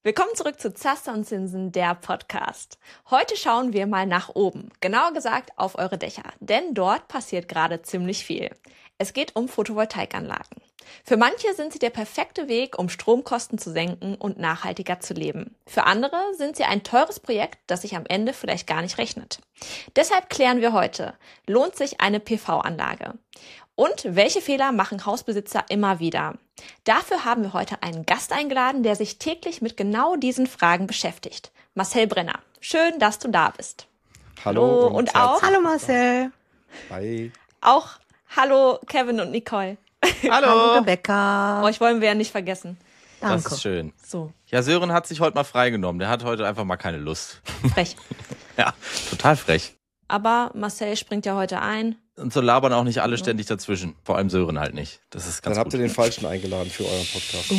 Willkommen zurück zu Zaster und Zinsen, der Podcast. Heute schauen wir mal nach oben, genauer gesagt auf eure Dächer, denn dort passiert gerade ziemlich viel. Es geht um Photovoltaikanlagen. Für manche sind sie der perfekte Weg, um Stromkosten zu senken und nachhaltiger zu leben. Für andere sind sie ein teures Projekt, das sich am Ende vielleicht gar nicht rechnet. Deshalb klären wir heute, lohnt sich eine PV-Anlage? Und welche Fehler machen Hausbesitzer immer wieder? Dafür haben wir heute einen Gast eingeladen, der sich täglich mit genau diesen Fragen beschäftigt. Marcel Brenner. Schön, dass du da bist. Hallo und auch. Hallo Marcel. Hi. Auch hallo Kevin und Nicole. Hallo Rebecca. Euch wollen wir ja nicht vergessen. Danke. Das ist schön. So, Ja, Sören hat sich heute mal freigenommen. Der hat heute einfach mal keine Lust. frech. Ja, total frech. Aber Marcel springt ja heute ein. Und so labern auch nicht alle ständig dazwischen. Vor allem Sören halt nicht. Das ist ganz Dann habt ihr gut. den Falschen eingeladen für euren Podcast.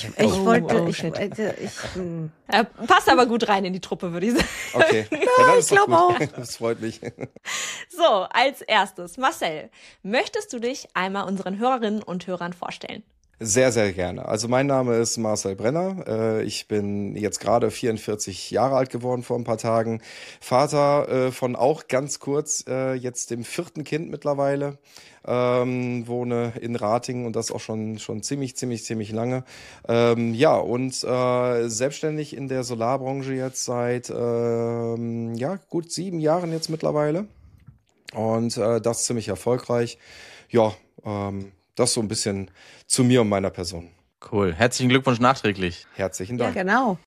Passt aber gut rein in die Truppe, würde ich sagen. Okay, ja, das ist doch glaube gut. Das freut mich. So, als erstes, Marcel, möchtest du dich einmal unseren Hörerinnen und Hörern vorstellen? Sehr, sehr gerne. Also mein Name ist Marcel Brenner. Ich bin jetzt gerade 44 Jahre alt geworden vor ein paar Tagen. Vater von auch ganz kurz jetzt dem 4. Kind mittlerweile. Wohne in Ratingen und das auch schon ziemlich lange. Selbstständig in der Solarbranche jetzt seit gut 7 Jahren jetzt mittlerweile. Und das ziemlich erfolgreich. Ja, das so ein bisschen zu mir und meiner Person. Cool. Herzlichen Glückwunsch nachträglich. Herzlichen Ja, Dank. genau.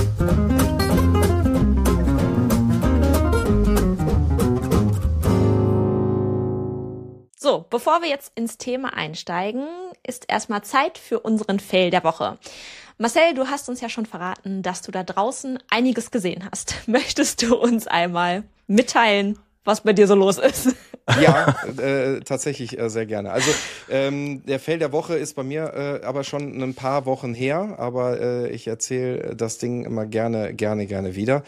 So, bevor wir jetzt ins Thema einsteigen, ist erstmal Zeit für unseren Fail der Woche. Marcel, du hast uns ja schon verraten, dass du da draußen einiges gesehen hast. Möchtest du uns einmal mitteilen, was bei dir so los ist? Ja, tatsächlich sehr gerne. Also der Fail der Woche ist bei mir aber schon ein paar Wochen her, aber ich erzähle das Ding immer gerne wieder.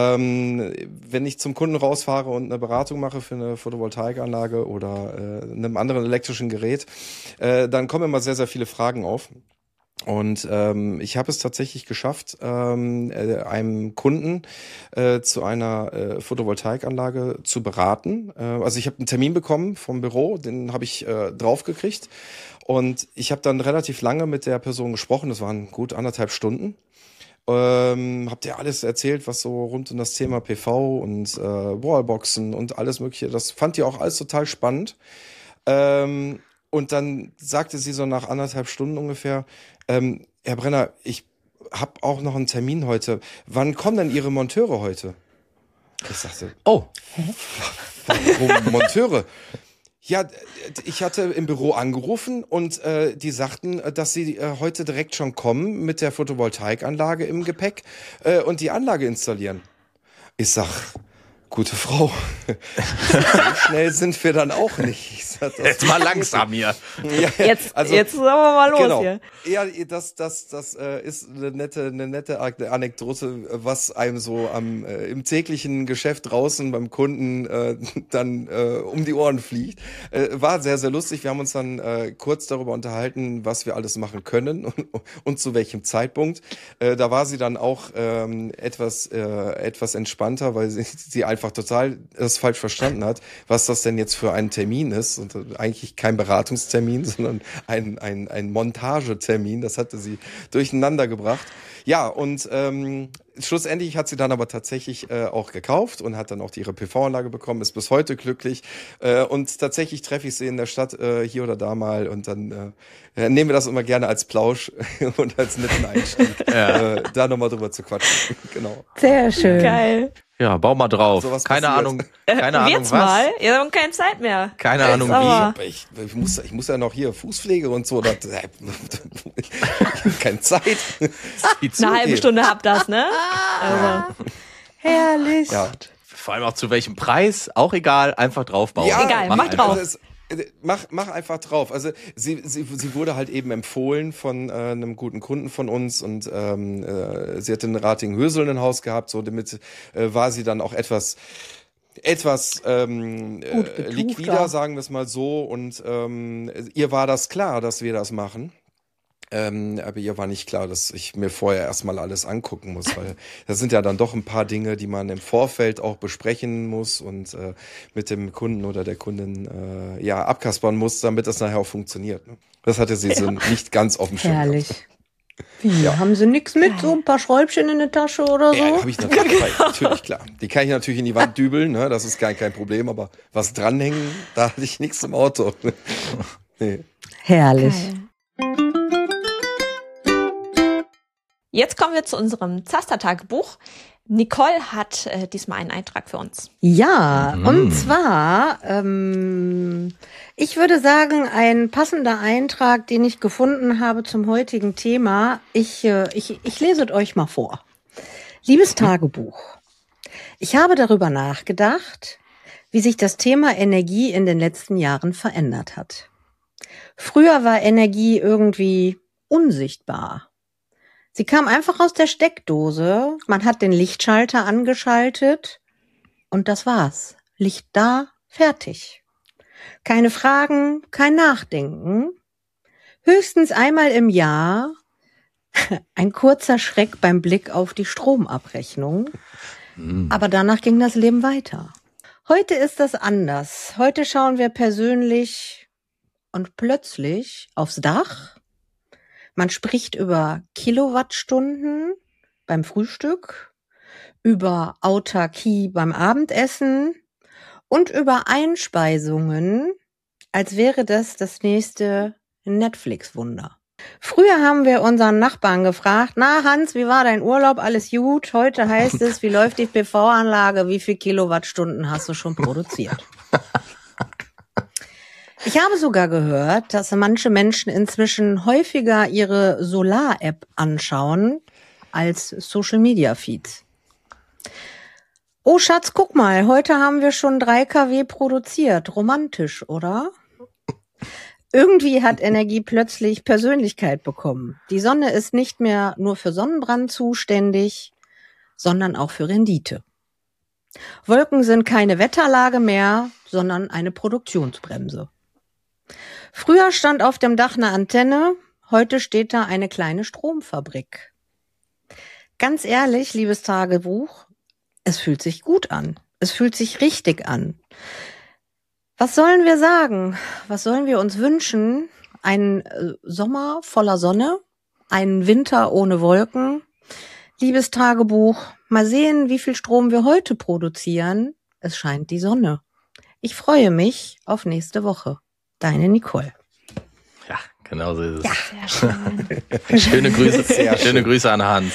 Wenn ich zum Kunden rausfahre und eine Beratung mache für eine Photovoltaikanlage oder einem anderen elektrischen Gerät, dann kommen immer sehr, sehr viele Fragen auf. Und ich habe es tatsächlich geschafft, einem Kunden zu einer Photovoltaikanlage zu beraten. Also ich habe einen Termin bekommen vom Büro, den habe ich draufgekriegt. Und ich habe dann relativ lange mit der Person gesprochen, das waren gut 1,5 Stunden. Habt ihr alles erzählt, was so rund um das Thema PV und Wallboxen und alles mögliche, das fand ihr auch alles total spannend. Und dann sagte sie so nach 1,5 Stunden ungefähr, Herr Brenner, ich habe auch noch einen Termin heute. Wann kommen denn Ihre Monteure heute? Ich sagte, warum Monteure? Ja, ich hatte im Büro angerufen und die sagten, dass sie heute direkt schon kommen mit der Photovoltaikanlage im Gepäck und die Anlage installieren. Ich sag, gute Frau, so schnell sind wir dann auch nicht. Ich sag, Jetzt mal langsam hier. Ja, Jetzt sagen wir mal los genau. hier. Ja, das ist eine nette Anekdote, was einem so im täglichen Geschäft draußen beim Kunden dann um die Ohren fliegt. War sehr, sehr lustig. Wir haben uns dann kurz darüber unterhalten, was wir alles machen können und zu welchem Zeitpunkt. Da war sie dann auch etwas entspannter, weil sie einfach total das falsch verstanden hat, was das denn jetzt für ein Termin ist. Und eigentlich kein Beratungstermin, sondern ein Montagetermin. Das hatte sie durcheinander gebracht. Ja, und schlussendlich hat sie dann aber tatsächlich auch gekauft und hat dann auch ihre PV-Anlage bekommen, ist bis heute glücklich. Und tatsächlich treffe ich sie in der Stadt hier oder da mal und dann nehmen wir das immer gerne als Plausch und als netten Einstieg, da nochmal drüber zu quatschen. Genau. Sehr schön. Geil. Ja, bau mal drauf. Sowas Keine passiert. Ahnung Jetzt was. mal? Wir haben keine Zeit mehr. Keine Ahnung aber- wie. Ich muss ja noch hier Fußpflege und so. Ich habe keine Zeit. Wie Eine halbe zugeht. Stunde habt das, ne? Also, Herrlich. Ja. Vor allem auch zu welchem Preis, auch egal, einfach draufbauen. Egal, mach einfach. drauf. Mach einfach drauf. Also sie wurde halt eben empfohlen von einem guten Kunden von uns und sie hatte in Ratingen-Höseln ein Haus gehabt, so damit war sie dann auch etwas liquider, sagen wir es mal so. Und ihr war das klar, dass wir das machen. Aber ihr war nicht klar, dass ich mir vorher erstmal alles angucken muss, weil das sind ja dann doch ein paar Dinge, die man im Vorfeld auch besprechen muss und mit dem Kunden oder der Kundin abkaspern muss, damit das nachher auch funktioniert. Ne? Das hatte sie so nicht ganz auf dem Schirm. Herrlich. Wie? Ja. Haben Sie nichts mit? So ein paar Schräubchen in der Tasche oder so? Ja, habe ich natürlich, natürlich, klar. Die kann ich natürlich in die Wand dübeln, ne? Das ist kein Problem, aber was dranhängen, da hatte ich nichts im Auto. Nee. Herrlich. Geil. Jetzt kommen wir zu unserem Zaster-Tagebuch. Nicole hat diesmal einen Eintrag für uns. Ja, und zwar, ich würde sagen, ein passender Eintrag, den ich gefunden habe zum heutigen Thema. Ich lese es euch mal vor. Liebes Tagebuch, ich habe darüber nachgedacht, wie sich das Thema Energie in den letzten Jahren verändert hat. Früher war Energie irgendwie unsichtbar. Sie kam einfach aus der Steckdose, man hat den Lichtschalter angeschaltet und das war's. Licht da, fertig. Keine Fragen, kein Nachdenken. Höchstens einmal im Jahr ein kurzer Schreck beim Blick auf die Stromabrechnung. Aber danach ging das Leben weiter. Heute ist das anders. Heute schauen wir persönlich und plötzlich aufs Dach. Man spricht über Kilowattstunden beim Frühstück, über Autarkie beim Abendessen und über Einspeisungen, als wäre das nächste Netflix-Wunder. Früher haben wir unseren Nachbarn gefragt, na Hans, wie war dein Urlaub, alles gut? Heute heißt es, wie läuft die PV-Anlage, wie viel Kilowattstunden hast du schon produziert? Ich habe sogar gehört, dass manche Menschen inzwischen häufiger ihre Solar-App anschauen als Social-Media-Feeds. Oh Schatz, guck mal, heute haben wir schon 3 kW produziert. Romantisch, oder? Irgendwie hat Energie plötzlich Persönlichkeit bekommen. Die Sonne ist nicht mehr nur für Sonnenbrand zuständig, sondern auch für Rendite. Wolken sind keine Wetterlage mehr, sondern eine Produktionsbremse. Früher stand auf dem Dach eine Antenne, heute steht da eine kleine Stromfabrik. Ganz ehrlich, liebes Tagebuch, es fühlt sich gut an. Es fühlt sich richtig an. Was sollen wir sagen? Was sollen wir uns wünschen? Einen Sommer voller Sonne, einen Winter ohne Wolken. Liebes Tagebuch, mal sehen, wie viel Strom wir heute produzieren. Es scheint die Sonne. Ich freue mich auf nächste Woche. Deine Nicole. Ja, genau so ist es. Ja, sehr schön. Schöne Grüße an Hans.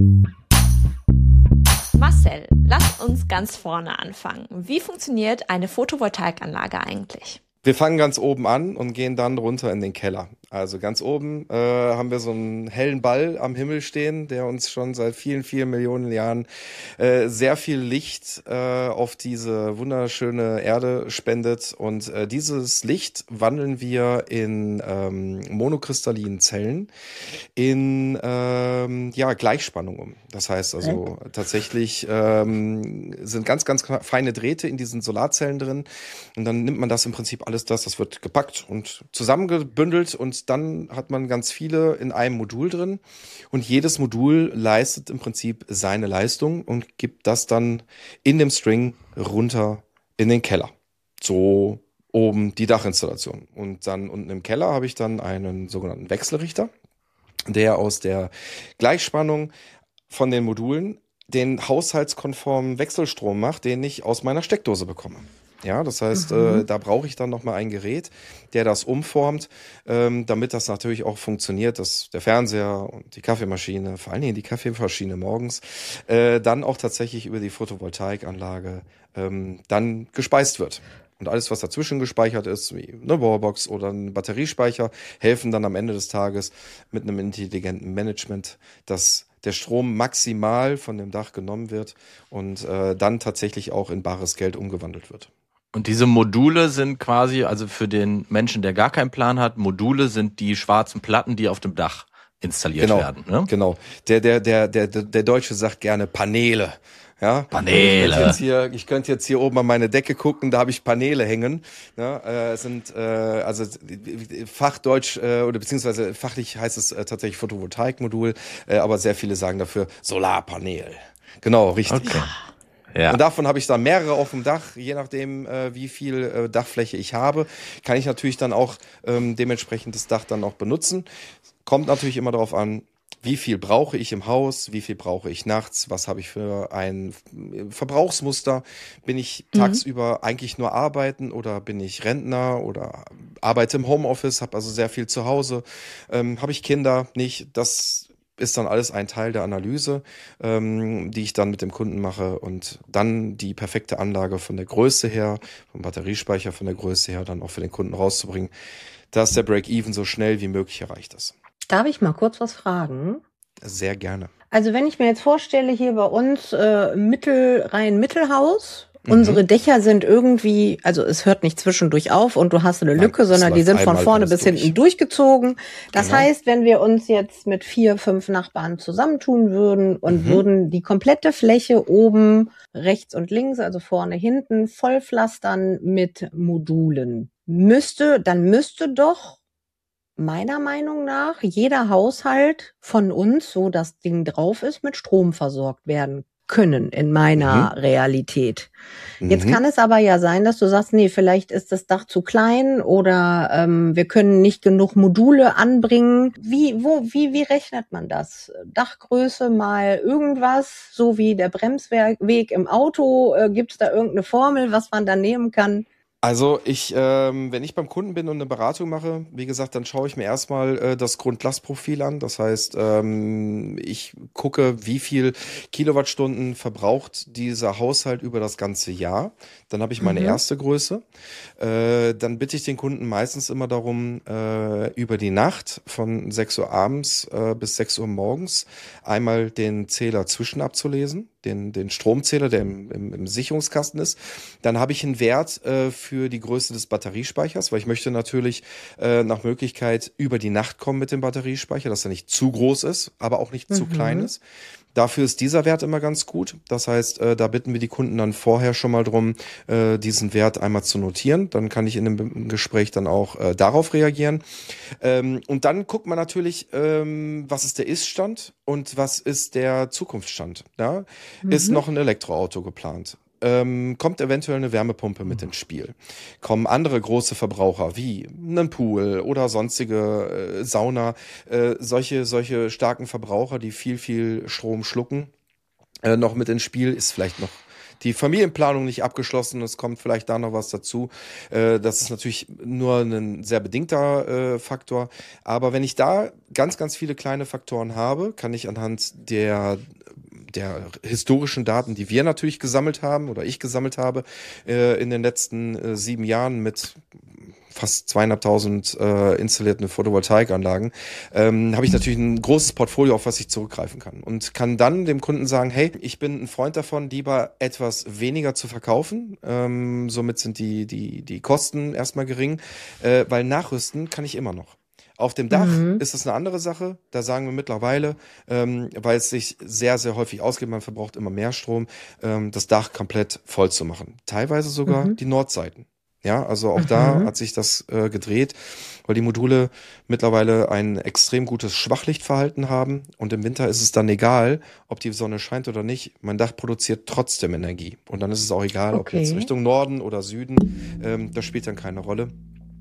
Marcel, lass uns ganz vorne anfangen. Wie funktioniert eine Photovoltaikanlage eigentlich? Wir fangen ganz oben an und gehen dann runter in den Keller. Also ganz oben haben wir so einen hellen Ball am Himmel stehen, der uns schon seit vielen, vielen Millionen Jahren sehr viel Licht auf diese wunderschöne Erde spendet. Und dieses Licht wandeln wir in monokristallinen Zellen in Gleichspannung um. Das heißt also tatsächlich sind ganz, ganz feine Drähte in diesen Solarzellen drin. Und dann nimmt man das im Prinzip alles das wird gepackt und zusammengebündelt und dann hat man ganz viele in einem Modul drin und jedes Modul leistet im Prinzip seine Leistung und gibt das dann in dem String runter in den Keller. So oben die Dachinstallation. Und dann unten im Keller habe ich dann einen sogenannten Wechselrichter, der aus der Gleichspannung von den Modulen den haushaltskonformen Wechselstrom macht, den ich aus meiner Steckdose bekomme. Ja, das heißt, da brauche ich dann nochmal ein Gerät, der das umformt, damit das natürlich auch funktioniert, dass der Fernseher und die Kaffeemaschine, vor allen Dingen die Kaffeemaschine morgens, dann auch tatsächlich über die Photovoltaikanlage dann gespeist wird. Und alles, was dazwischen gespeichert ist, wie eine Wallbox oder ein Batteriespeicher, helfen dann am Ende des Tages mit einem intelligenten Management, dass der Strom maximal von dem Dach genommen wird und dann tatsächlich auch in bares Geld umgewandelt wird. Und diese Module sind quasi, also für den Menschen, der gar keinen Plan hat, Module sind die schwarzen Platten, die auf dem Dach installiert werden. Ne? Genau. Der Deutsche sagt gerne Paneele. Ja, Paneele. Ich könnte jetzt hier oben an meine Decke gucken, da habe ich Paneele hängen. Ja, sind also Fachdeutsch oder beziehungsweise fachlich heißt es tatsächlich Photovoltaikmodul, aber sehr viele sagen dafür Solarpanel. Genau, richtig. Okay. Ja. Und davon habe ich dann mehrere auf dem Dach, je nachdem, wie viel Dachfläche ich habe, kann ich natürlich dann auch dementsprechend das Dach dann auch benutzen. Kommt natürlich immer darauf an, wie viel brauche ich im Haus, wie viel brauche ich nachts, was habe ich für ein Verbrauchsmuster, bin ich tagsüber eigentlich nur arbeiten oder bin ich Rentner oder arbeite im Homeoffice, habe also sehr viel zu Hause, habe ich Kinder, nicht, das ist dann alles ein Teil der Analyse, die ich dann mit dem Kunden mache und dann die perfekte Anlage von der Größe her, vom Batteriespeicher von der Größe her dann auch für den Kunden rauszubringen, dass der Break-Even so schnell wie möglich erreicht ist. Darf ich mal kurz was fragen? Sehr gerne. Also wenn ich mir jetzt vorstelle, hier bei uns Mittelhaus, unsere Dächer sind irgendwie, also es hört nicht zwischendurch auf und du hast eine Lücke, sondern die sind von vorne bis hinten durchgezogen. Das heißt, wenn wir uns jetzt mit 4, 5 Nachbarn zusammentun würden und würden die komplette Fläche oben, rechts und links, also vorne, hinten, vollpflastern mit Modulen, müsste doch meiner Meinung nach jeder Haushalt von uns, so das Ding drauf ist, mit Strom versorgt werden können in meiner Realität. Jetzt kann es aber ja sein, dass du sagst, nee, vielleicht ist das Dach zu klein oder wir können nicht genug Module anbringen. Wie rechnet man das? Dachgröße mal irgendwas, so wie der Bremsweg im Auto, gibt es da irgendeine Formel, was man da nehmen kann? Also wenn ich beim Kunden bin und eine Beratung mache, wie gesagt, dann schaue ich mir erstmal das Grundlastprofil an. Das heißt, ich gucke, wie viel Kilowattstunden verbraucht dieser Haushalt über das ganze Jahr. Dann habe ich meine erste Größe. Dann bitte ich den Kunden meistens immer darum, über die Nacht von 6 Uhr abends bis 6 Uhr morgens einmal den Zähler zwischen abzulesen, den Stromzähler, der im Sicherungskasten ist. Dann habe ich einen Wert für die Größe des Batteriespeichers, weil ich möchte natürlich nach Möglichkeit über die Nacht kommen mit dem Batteriespeicher, dass er nicht zu groß ist, aber auch nicht zu klein ist. Dafür ist dieser Wert immer ganz gut. Das heißt, da bitten wir die Kunden dann vorher schon mal drum, diesen Wert einmal zu notieren. Dann kann ich in dem Gespräch dann auch darauf reagieren. Und dann guckt man natürlich, was ist der Ist-Stand und was ist der Zukunftsstand. Ja? Ist noch ein Elektroauto geplant? Kommt eventuell eine Wärmepumpe mit ins Spiel? Kommen andere große Verbraucher wie einen Pool oder sonstige Sauna, solche starken Verbraucher, die viel Strom schlucken, noch mit ins Spiel? Ist vielleicht noch die Familienplanung nicht abgeschlossen, es kommt vielleicht da noch was dazu. Das ist natürlich nur ein sehr bedingter Faktor. Aber wenn ich da ganz viele kleine Faktoren habe, kann ich anhand der historischen Daten, die wir natürlich gesammelt haben oder ich gesammelt habe in den letzten 7 Jahren mit fast 2.500 installierten Photovoltaikanlagen, habe ich natürlich ein großes Portfolio, auf was ich zurückgreifen kann und kann dann dem Kunden sagen, hey, ich bin ein Freund davon, lieber etwas weniger zu verkaufen, somit sind die Kosten erstmal gering, weil nachrüsten kann ich immer noch. Auf dem Dach ist es eine andere Sache. Da sagen wir mittlerweile, weil es sich sehr häufig ausgeht, man verbraucht immer mehr Strom, das Dach komplett voll zu machen. Teilweise sogar die Nordseiten. Ja, also auch da hat sich das gedreht, weil die Module mittlerweile ein extrem gutes Schwachlichtverhalten haben und im Winter ist es dann egal, ob die Sonne scheint oder nicht. Mein Dach produziert trotzdem Energie und dann ist es auch egal, ob jetzt Richtung Norden oder Süden, das spielt dann keine Rolle.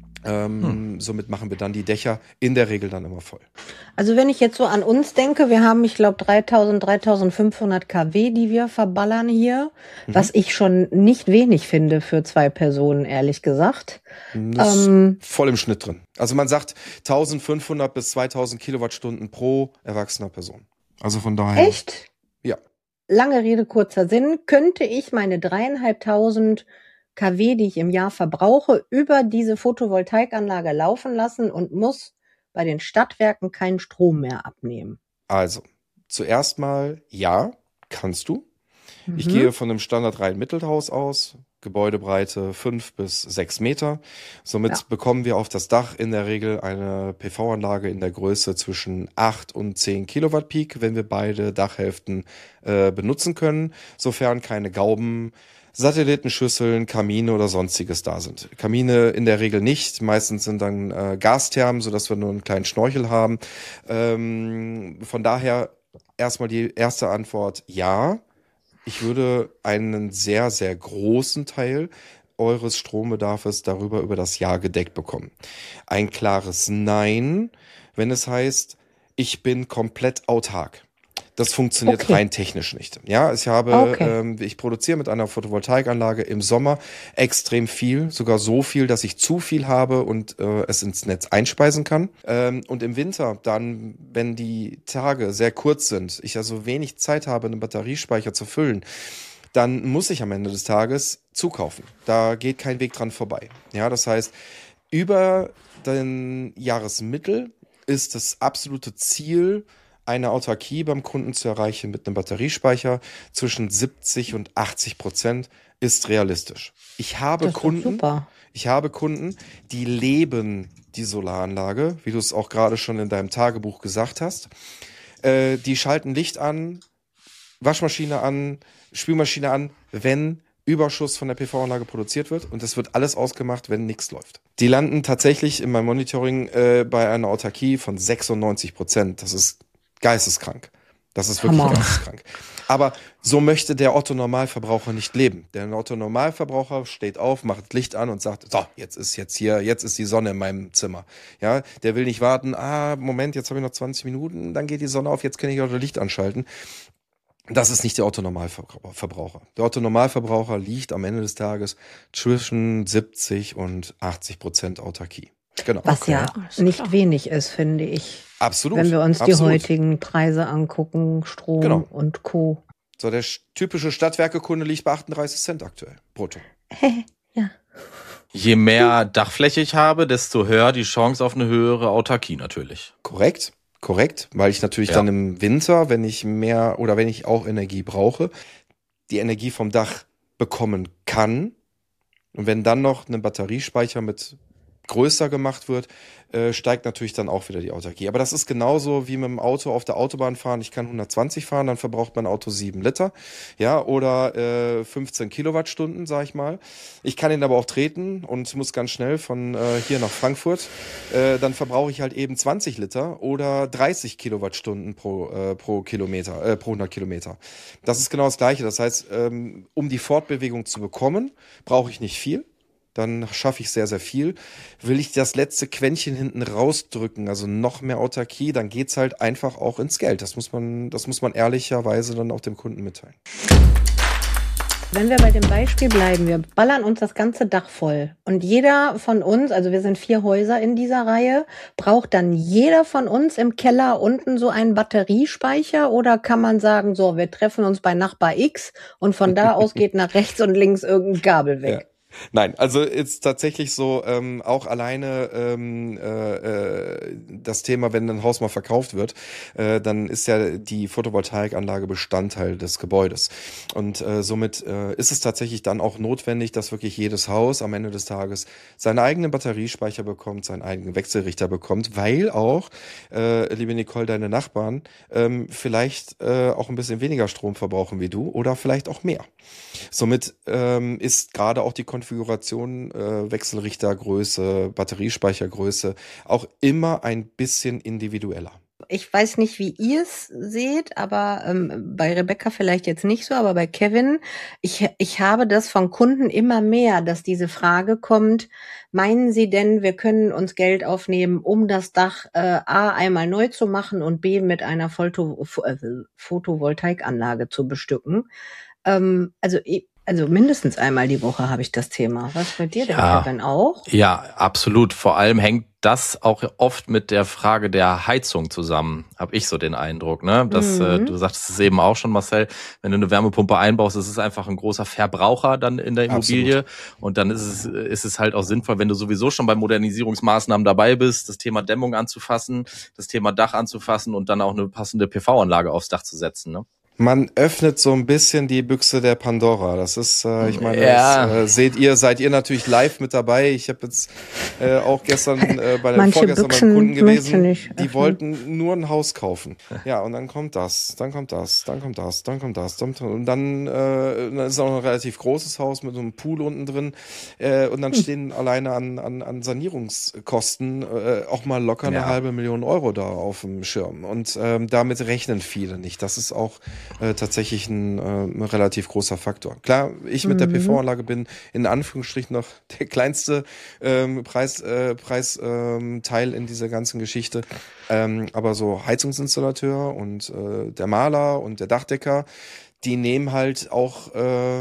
Somit machen wir dann die Dächer in der Regel dann immer voll. Also wenn ich jetzt so an uns denke, wir haben, ich glaube, 3.500 kW, die wir verballern hier, was ich schon nicht wenig finde für 2 Personen, ehrlich gesagt. Das ist voll im Schnitt drin. Also man sagt 1.500 bis 2.000 Kilowattstunden pro erwachsener Person. Also von daher. Echt? Ja. Lange Rede, kurzer Sinn. Könnte ich meine 3.500 kW, die ich im Jahr verbrauche, über diese Photovoltaikanlage laufen lassen und muss bei den Stadtwerken keinen Strom mehr abnehmen? Also, zuerst mal, ja, kannst du. Ich gehe von einem Standard-Reihen-Mittelhaus aus. Gebäudebreite 5 bis 6 Meter. Somit bekommen wir auf das Dach in der Regel eine PV-Anlage in der Größe zwischen 8 und 10 Kilowatt Peak, wenn wir beide Dachhälften benutzen können, sofern keine Gauben, Satellitenschüsseln, Kamine oder sonstiges da sind. Kamine in der Regel nicht. Meistens sind dann Gasthermen, sodass wir nur einen kleinen Schnorchel haben. Von daher erstmal die erste Antwort, ja. Ich würde einen sehr, sehr großen Teil eures Strombedarfs über das Jahr gedeckt bekommen. Ein klares Nein, wenn es heißt, ich bin komplett autark. Das funktioniert rein technisch nicht. Ja, ich produziere mit einer Photovoltaikanlage im Sommer extrem viel, sogar so viel, dass ich zu viel habe und es ins Netz einspeisen kann. Und im Winter dann, wenn die Tage sehr kurz sind, ich also wenig Zeit habe, einen Batteriespeicher zu füllen, dann muss ich am Ende des Tages zukaufen. Da geht kein Weg dran vorbei. Ja, das heißt, über den Jahresmittel ist das absolute Ziel, eine Autarkie beim Kunden zu erreichen mit einem Batteriespeicher zwischen 70 und 80% ist realistisch. Ich habe Kunden, die leben die Solaranlage, wie du es auch gerade schon in deinem Tagebuch gesagt hast. Die schalten Licht an, Waschmaschine an, Spülmaschine an, wenn Überschuss von der PV-Anlage produziert wird, und das wird alles ausgemacht, wenn nichts läuft. Die landen tatsächlich in meinem Monitoring bei einer Autarkie von 96%. Das ist geisteskrank. Das ist wirklich geisteskrank. Aber so möchte der Otto-Normalverbraucher nicht leben. Der Otto-Normalverbraucher steht auf, macht Licht an und sagt, so, jetzt ist die Sonne in meinem Zimmer. Ja, der will nicht warten, Moment, jetzt habe ich noch 20 Minuten, dann geht die Sonne auf, jetzt kann ich auch das Licht anschalten. Das ist nicht der Otto-Normalverbraucher. Der Otto-Normalverbraucher liegt am Ende des Tages zwischen 70 und 80% Autarkie. Genau. Was ja nicht wenig ist, finde ich. Absolut. Wenn wir uns die heutigen Preise angucken, Strom und Co. So, der typische Stadtwerkekunde liegt bei 38 Cent aktuell brutto. Ja. Je mehr Dachfläche ich habe, desto höher die Chance auf eine höhere Autarkie natürlich. Korrekt, weil ich natürlich dann im Winter, wenn ich mehr oder wenn ich auch Energie brauche, die Energie vom Dach bekommen kann. Und wenn dann noch ein Batteriespeicher mit größer gemacht wird, steigt natürlich dann auch wieder die Autarkie. Aber das ist genauso wie mit dem Auto auf der Autobahn fahren. Ich kann 120 fahren, dann verbraucht mein Auto 7 Liter, ja, oder 15 Kilowattstunden, sag ich mal. Ich kann ihn aber auch treten und muss ganz schnell von hier nach Frankfurt. Dann verbrauche ich halt eben 20 Liter oder 30 Kilowattstunden pro 100 Kilometer. Das ist genau das Gleiche. Das heißt, um die Fortbewegung zu bekommen, brauche ich nicht viel. Dann schaffe ich sehr, sehr viel. Will ich das letzte Quäntchen hinten rausdrücken, also noch mehr Autarkie, dann geht's halt einfach auch ins Geld. Das muss man ehrlicherweise dann auch dem Kunden mitteilen. Wenn wir bei dem Beispiel bleiben, wir ballern uns das ganze Dach voll. Und jeder von uns, also wir sind 4 Häuser in dieser Reihe, braucht dann jeder von uns im Keller unten so einen Batteriespeicher? Oder kann man sagen, so, wir treffen uns bei Nachbar X und von da aus geht nach rechts und links irgendein Kabel weg? Ja. Nein, also ist tatsächlich so, auch alleine das Thema, wenn ein Haus mal verkauft wird, dann ist ja die Photovoltaikanlage Bestandteil des Gebäudes. Und somit ist es tatsächlich dann auch notwendig, dass wirklich jedes Haus am Ende des Tages seinen eigenen Batteriespeicher bekommt, seinen eigenen Wechselrichter bekommt, weil auch, liebe Nicole, deine Nachbarn vielleicht auch ein bisschen weniger Strom verbrauchen wie du oder vielleicht auch mehr. Somit ist gerade auch die Konfiguration Wechselrichtergröße, Batteriespeichergröße auch immer ein bisschen individueller. Ich weiß nicht, wie ihr es seht, aber bei Rebecca vielleicht jetzt nicht so, aber bei Kevin, ich habe das von Kunden immer mehr, dass diese Frage kommt, meinen Sie denn, wir können uns Geld aufnehmen, um das Dach A einmal neu zu machen und B mit einer Photovoltaikanlage zu bestücken? Also mindestens einmal die Woche habe ich das Thema. Was bei dir denn, Kevin, auch? Ja, absolut. Vor allem hängt das auch oft mit der Frage der Heizung zusammen, habe ich so den Eindruck. Ne? Dass, du sagtest es eben auch schon, Marcel, wenn du eine Wärmepumpe einbaust, ist es einfach ein großer Verbraucher dann in der Immobilie. Absolut. Und dann ist es halt auch sinnvoll, wenn du sowieso schon bei Modernisierungsmaßnahmen dabei bist, das Thema Dämmung anzufassen, das Thema Dach anzufassen und dann auch eine passende PV-Anlage aufs Dach zu setzen. Ne? Man öffnet so ein bisschen die Büchse der Pandora. Das ist, ich meine, das seid ihr natürlich live mit dabei. Ich habe jetzt auch gestern vorgestern beim Kunden gewesen. Die wollten nur ein Haus kaufen. Ja, und dann kommt das, dann kommt das, dann kommt das, dann kommt das. Und dann ist auch ein relativ großes Haus mit so einem Pool unten drin. Und dann stehen alleine an Sanierungskosten auch mal locker eine halbe Million Euro da auf dem Schirm. Und damit rechnen viele nicht. Das ist auch tatsächlich ein relativ großer Faktor. Klar, ich mit der PV-Anlage bin in Anführungsstrichen noch der kleinste Preisteil in dieser ganzen Geschichte. Aber so Heizungsinstallateur und der Maler und der Dachdecker, die nehmen halt auch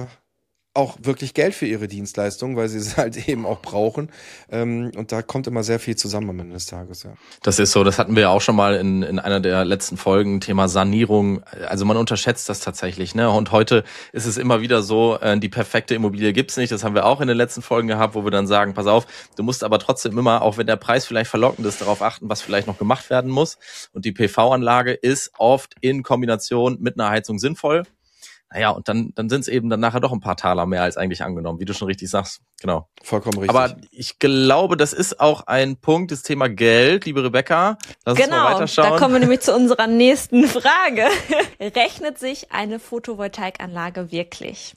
wirklich Geld für ihre Dienstleistung, weil sie es halt eben auch brauchen. Und da kommt immer sehr viel zusammen am Ende des Tages, ja. Das ist so, das hatten wir ja auch schon mal in einer der letzten Folgen, Thema Sanierung. Also man unterschätzt das tatsächlich, ne? Und heute ist es immer wieder so, die perfekte Immobilie gibt's nicht. Das haben wir auch in den letzten Folgen gehabt, wo wir dann sagen, pass auf, du musst aber trotzdem immer, auch wenn der Preis vielleicht verlockend ist, darauf achten, was vielleicht noch gemacht werden muss. Und die PV-Anlage ist oft in Kombination mit einer Heizung sinnvoll. Naja, und dann sind es eben dann nachher doch ein paar Taler mehr als eigentlich angenommen, wie du schon richtig sagst. Genau. Vollkommen richtig. Aber ich glaube, das ist auch ein Punkt, das Thema Geld, liebe Rebecca. Lass uns mal weiterschauen. Da kommen wir nämlich zu unserer nächsten Frage. Rechnet sich eine Photovoltaikanlage wirklich?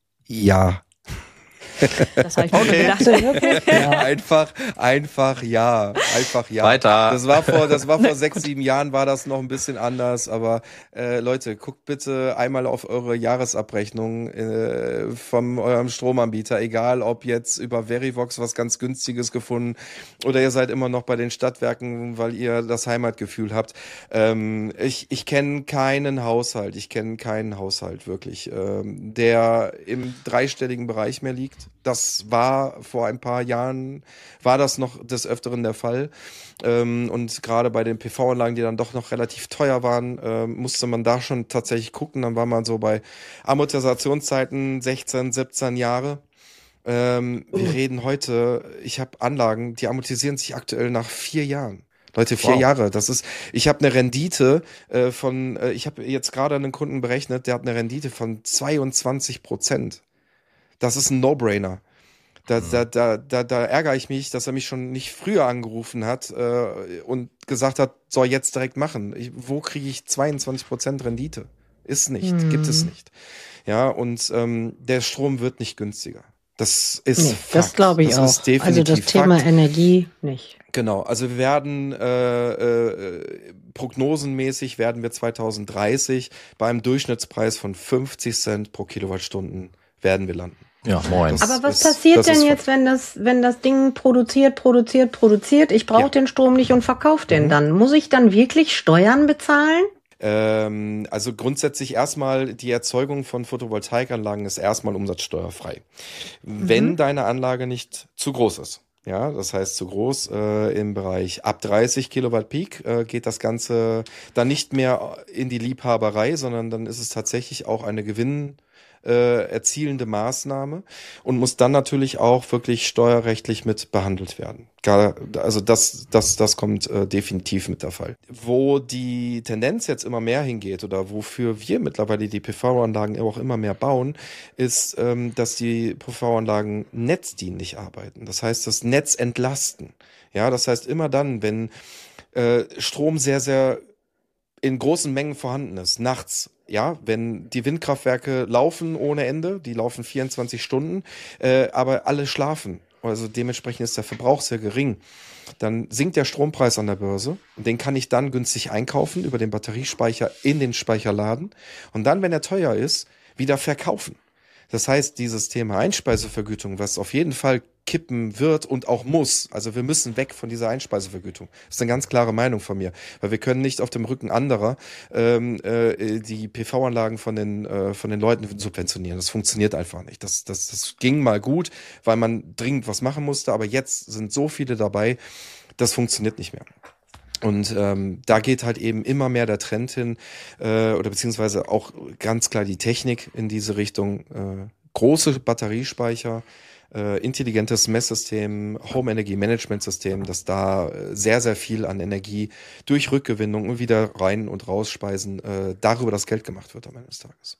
Ja. Das habe ich mir gedacht. Ja. Einfach ja. Weiter. Das war vor 6-7 Jahren war das noch ein bisschen anders, aber Leute, guckt bitte einmal auf eure Jahresabrechnung von eurem Stromanbieter, egal ob jetzt über Verivox was ganz Günstiges gefunden oder ihr seid immer noch bei den Stadtwerken, weil ihr das Heimatgefühl habt. Ich kenne keinen Haushalt wirklich, der im dreistelligen Bereich mehr liegt. Das war vor ein paar Jahren, war das noch des Öfteren der Fall. Und gerade bei den PV-Anlagen, die dann doch noch relativ teuer waren, musste man da schon tatsächlich gucken. Dann war man so bei Amortisationszeiten 16, 17 Jahre. Wir reden heute, ich habe Anlagen, die amortisieren sich aktuell nach 4 Jahren. Leute, 4 Jahre, ich habe eine Rendite ich habe jetzt gerade einen Kunden berechnet, der hat eine Rendite von 22%. Das ist ein No-Brainer. Da ärgere ich mich, dass er mich schon nicht früher angerufen hat und gesagt hat, soll jetzt direkt machen. Wo kriege ich 22% Rendite? Ist nicht, gibt es nicht. Ja, und der Strom wird nicht günstiger. Das ist Fakt. Das glaube ich auch. Also das Thema Energie nicht. Genau, also wir werden prognosenmäßig werden wir 2030 beim Durchschnittspreis von 50 Cent pro Kilowattstunden werden wir landen. Ja, moin. Aber was passiert denn jetzt, wenn das Ding produziert? Ich brauche den Strom nicht und verkaufe den dann. Muss ich dann wirklich Steuern bezahlen? Also grundsätzlich erstmal die Erzeugung von Photovoltaikanlagen ist erstmal umsatzsteuerfrei. Wenn deine Anlage nicht zu groß ist. Ja, das heißt zu groß im Bereich ab 30 Kilowatt Peak geht das Ganze dann nicht mehr in die Liebhaberei, sondern dann ist es tatsächlich auch eine erzielende Maßnahme und muss dann natürlich auch wirklich steuerrechtlich mit behandelt werden. Also das kommt definitiv mit der Fall. Wo die Tendenz jetzt immer mehr hingeht oder wofür wir mittlerweile die PV-Anlagen auch immer mehr bauen, ist, dass die PV-Anlagen netzdienlich arbeiten. Das heißt, das Netz entlasten. Ja, das heißt immer dann, wenn Strom sehr, sehr in großen Mengen vorhanden ist, nachts. Ja, wenn die Windkraftwerke laufen ohne Ende, die laufen 24 Stunden, aber alle schlafen, also dementsprechend ist der Verbrauch sehr gering, dann sinkt der Strompreis an der Börse und den kann ich dann günstig einkaufen über den Batteriespeicher in den Speicher laden und dann, wenn er teuer ist, wieder verkaufen. Das heißt, dieses Thema Einspeisevergütung, was auf jeden Fall kippen wird und auch muss, also wir müssen weg von dieser Einspeisevergütung. Das ist eine ganz klare Meinung von mir, weil wir können nicht auf dem Rücken anderer die PV-Anlagen von den Leuten subventionieren. Das funktioniert einfach nicht. Das ging mal gut, weil man dringend was machen musste, aber jetzt sind so viele dabei, das funktioniert nicht mehr. Und da geht halt eben immer mehr der Trend hin, oder beziehungsweise auch ganz klar die Technik in diese Richtung. Große Batteriespeicher, intelligentes Messsystem, Home Energy Management System, das da sehr, sehr viel an Energie durch Rückgewinnung und wieder rein und rausspeisen, darüber das Geld gemacht wird am Ende des Tages.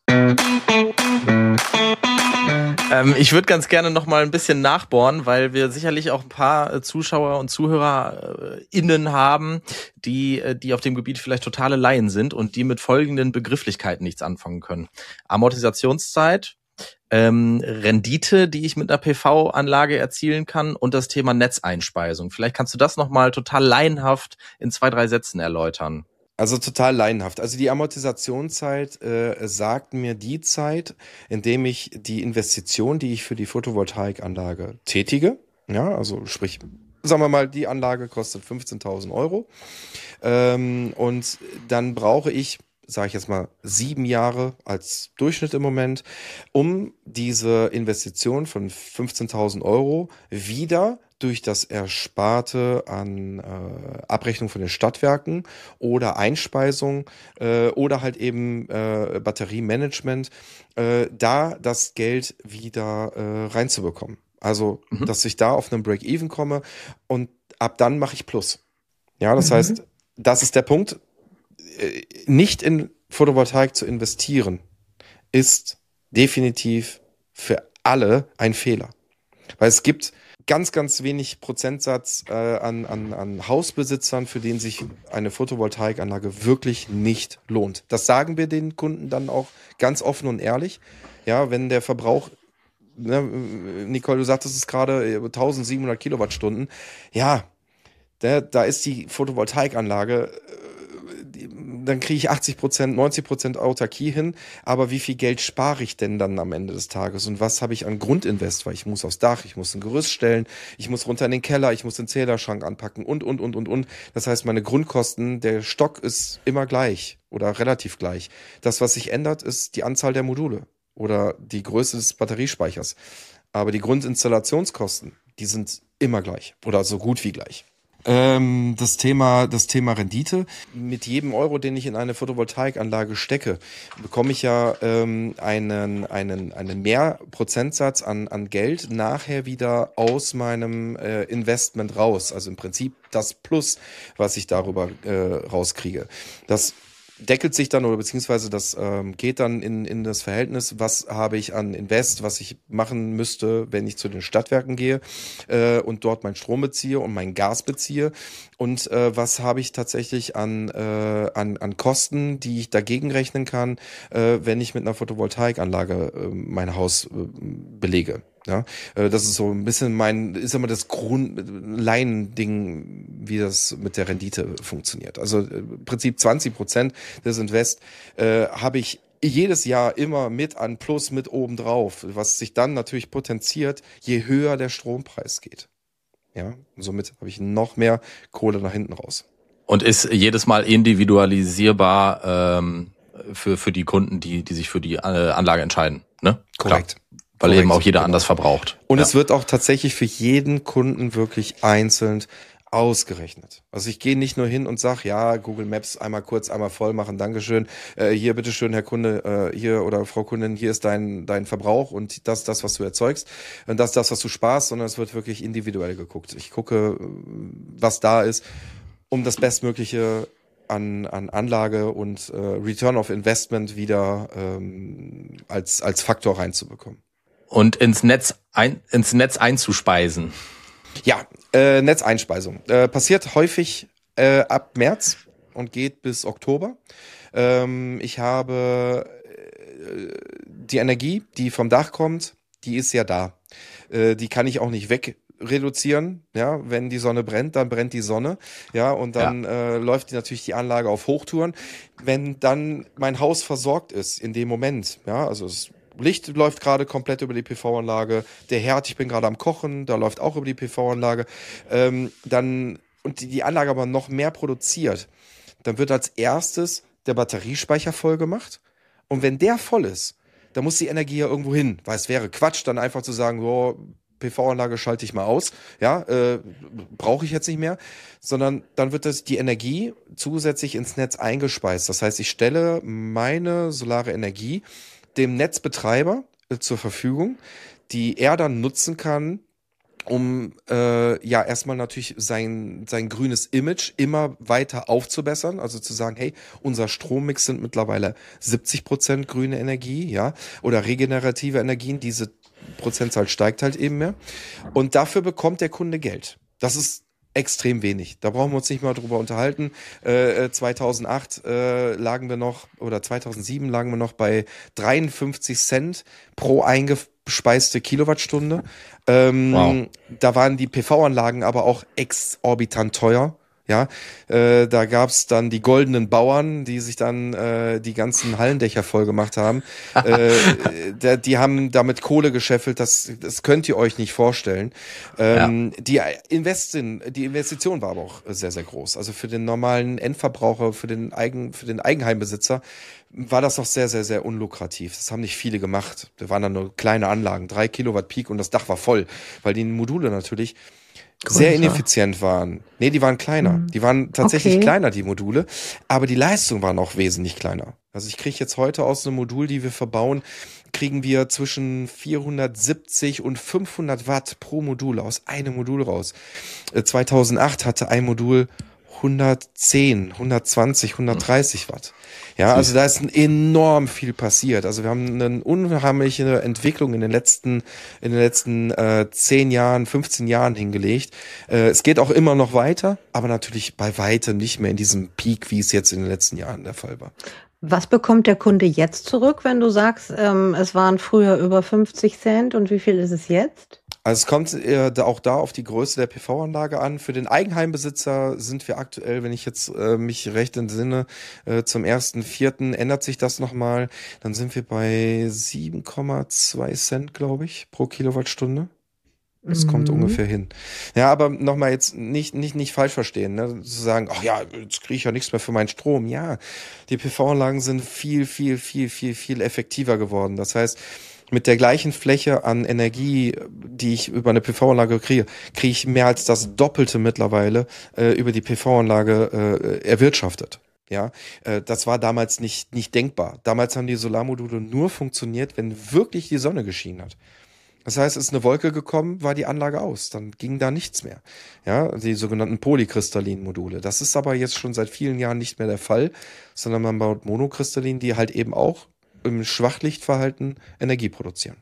Ich würde ganz gerne noch mal ein bisschen nachbohren, weil wir sicherlich auch ein paar Zuschauer und ZuhörerInnen haben, die auf dem Gebiet vielleicht totale Laien sind und die mit folgenden Begrifflichkeiten nichts anfangen können. Amortisationszeit, Rendite, die ich mit einer PV-Anlage erzielen kann und das Thema Netzeinspeisung. Vielleicht kannst du das noch mal total laienhaft in 2, 3 Sätzen erläutern. Also total laienhaft. Also die Amortisationszeit sagt mir die Zeit, in dem ich die Investition, die ich für die Photovoltaikanlage tätige, ja, also sprich, sagen wir mal, die Anlage kostet 15.000 Euro und dann brauche ich, sage ich jetzt mal, 7 Jahre als Durchschnitt im Moment, um diese Investition von 15.000 Euro wieder durch das Ersparte an Abrechnung von den Stadtwerken oder Einspeisung oder halt eben Batteriemanagement, da das Geld wieder reinzubekommen. Also, dass ich da auf einen Break-Even komme und ab dann mache ich Plus. Ja, das heißt, das ist der Punkt. Nicht in Photovoltaik zu investieren, ist definitiv für alle ein Fehler. Weil es gibt ganz, ganz wenig Prozentsatz an Hausbesitzern, für den sich eine Photovoltaikanlage wirklich nicht lohnt. Das sagen wir den Kunden dann auch ganz offen und ehrlich. Ja, wenn der Verbrauch, ne, Nicole, du sagtest es gerade, 1700 Kilowattstunden. Ja, da ist die Photovoltaikanlage, dann kriege ich 80%, 90% Autarkie hin, aber wie viel Geld spare ich denn dann am Ende des Tages und was habe ich an Grundinvest, weil ich muss aufs Dach, ich muss ein Gerüst stellen, ich muss runter in den Keller, ich muss den Zählerschrank anpacken und. Das heißt, meine Grundkosten, der Stock ist immer gleich oder relativ gleich. Das, was sich ändert, ist die Anzahl der Module oder die Größe des Batteriespeichers. Aber die Grundinstallationskosten, die sind immer gleich oder so gut wie gleich. Das Thema Rendite. Mit jedem Euro, den ich in eine Photovoltaikanlage stecke, bekomme ich ja einen Mehrprozentsatz an Geld nachher wieder aus meinem Investment raus. Also im Prinzip das Plus, was ich darüber rauskriege. Das deckelt sich dann oder beziehungsweise das geht dann in das Verhältnis, was habe ich an Invest, was ich machen müsste, wenn ich zu den Stadtwerken gehe und dort meinen Strom beziehe und mein Gas beziehe und was habe ich tatsächlich an Kosten, die ich dagegen rechnen kann, wenn ich mit einer Photovoltaikanlage mein Haus belege. Ja, das ist so ein bisschen ist immer das Laiending, wie das mit der Rendite funktioniert. Also im Prinzip 20% des Invest habe ich jedes Jahr immer mit an Plus mit oben drauf, was sich dann natürlich potenziert, je höher der Strompreis geht. Ja, und somit habe ich noch mehr Kohle nach hinten raus. Und ist jedes Mal individualisierbar für die Kunden, die sich für die Anlage entscheiden, ne? Korrekt. Klar. Weil eben auch jeder anders verbraucht. Und es wird auch tatsächlich für jeden Kunden wirklich einzeln ausgerechnet. Also ich gehe nicht nur hin und sage, ja, Google Maps einmal kurz, einmal voll machen, Dankeschön. Hier, bitteschön, Herr Kunde, hier oder Frau Kundin, hier ist dein Verbrauch und das, was du erzeugst und das, was du sparst, sondern es wird wirklich individuell geguckt. Ich gucke, was da ist, um das Bestmögliche an Anlage und Return of Investment wieder als Faktor reinzubekommen. Und ins Netz einzuspeisen. Ja, Netzeinspeisung. Passiert häufig ab März und geht bis Oktober. Ich habe die Energie, die vom Dach kommt, die ist ja da. Die kann ich auch nicht wegreduzieren. Ja, wenn die Sonne brennt, dann brennt die Sonne. Ja, und dann läuft natürlich die Anlage auf Hochtouren. Wenn dann mein Haus versorgt ist in dem Moment, ja, also Licht läuft gerade komplett über die PV-Anlage, der Herd, ich bin gerade am Kochen, da läuft auch über die PV-Anlage, und die Anlage aber noch mehr produziert, dann wird als erstes der Batteriespeicher voll gemacht und wenn der voll ist, dann muss die Energie ja irgendwo hin, weil es wäre Quatsch, dann einfach zu sagen, so, PV-Anlage schalte ich mal aus, ja, brauche ich jetzt nicht mehr, sondern dann wird die Energie zusätzlich ins Netz eingespeist. Das heißt, ich stelle meine solare Energie dem Netzbetreiber zur Verfügung, die er dann nutzen kann, um erstmal natürlich sein grünes Image immer weiter aufzubessern, also zu sagen, hey, unser Strommix sind mittlerweile 70% grüne Energie, ja, oder regenerative Energien, diese Prozentzahl steigt halt eben mehr und dafür bekommt der Kunde Geld. Das ist extrem wenig. Da brauchen wir uns nicht mal drüber unterhalten. 2008 lagen wir noch, oder 2007 lagen wir noch bei 53 Cent pro eingespeiste Kilowattstunde. Wow. Da waren die PV-Anlagen aber auch exorbitant teuer. Ja, da gab's dann die goldenen Bauern, die sich dann die ganzen Hallendächer voll gemacht haben. Die haben damit Kohle gescheffelt, das könnt ihr euch nicht vorstellen. Die Investition war aber auch sehr, sehr groß. Also für den normalen Endverbraucher, für den Eigenheimbesitzer war das noch sehr, sehr, sehr unlukrativ. Das haben nicht viele gemacht. Da waren dann nur kleine Anlagen, 3 Kilowatt Peak und das Dach war voll, weil die Module natürlich sehr ineffizient waren. Nee, die waren kleiner. Die waren tatsächlich kleiner, die Module. Aber die Leistung war noch wesentlich kleiner. Also ich kriege jetzt heute aus einem Modul, die wir verbauen, kriegen wir zwischen 470 und 500 Watt pro Modul aus einem Modul raus. 2008 hatte ein Modul 110, 120, 130 Watt. Ja, also da ist enorm viel passiert. Also wir haben eine unheimliche Entwicklung in den letzten 10 Jahren, 15 Jahren hingelegt. Es geht auch immer noch weiter, aber natürlich bei weitem nicht mehr in diesem Peak, wie es jetzt in den letzten Jahren der Fall war. Was bekommt der Kunde jetzt zurück, wenn du sagst, es waren früher über 50 Cent und wie viel ist es jetzt? Also es kommt auch da auf die Größe der PV-Anlage an. Für den Eigenheimbesitzer sind wir aktuell, wenn ich jetzt mich recht entsinne, zum 1.4. ändert sich das nochmal. Dann sind wir bei 7,2 Cent, glaube ich, pro Kilowattstunde. Das kommt ungefähr hin. Ja, aber nochmal jetzt nicht falsch verstehen, ne? Zu sagen, ach ja, jetzt kriege ich ja nichts mehr für meinen Strom. Ja, die PV-Anlagen sind viel effektiver geworden. Das heißt, mit der gleichen Fläche an Energie, die ich über eine PV-Anlage kriege ich mehr als das Doppelte mittlerweile über die PV-Anlage erwirtschaftet. Ja, das war damals nicht denkbar. Damals haben die Solarmodule nur funktioniert, wenn wirklich die Sonne geschienen hat. Das heißt, ist eine Wolke gekommen, war die Anlage aus. Dann ging da nichts mehr. Ja, die sogenannten polykristallinen Module. Das ist aber jetzt schon seit vielen Jahren nicht mehr der Fall, sondern man baut Monokristallin, die halt eben auch im Schwachlichtverhalten Energie produzieren.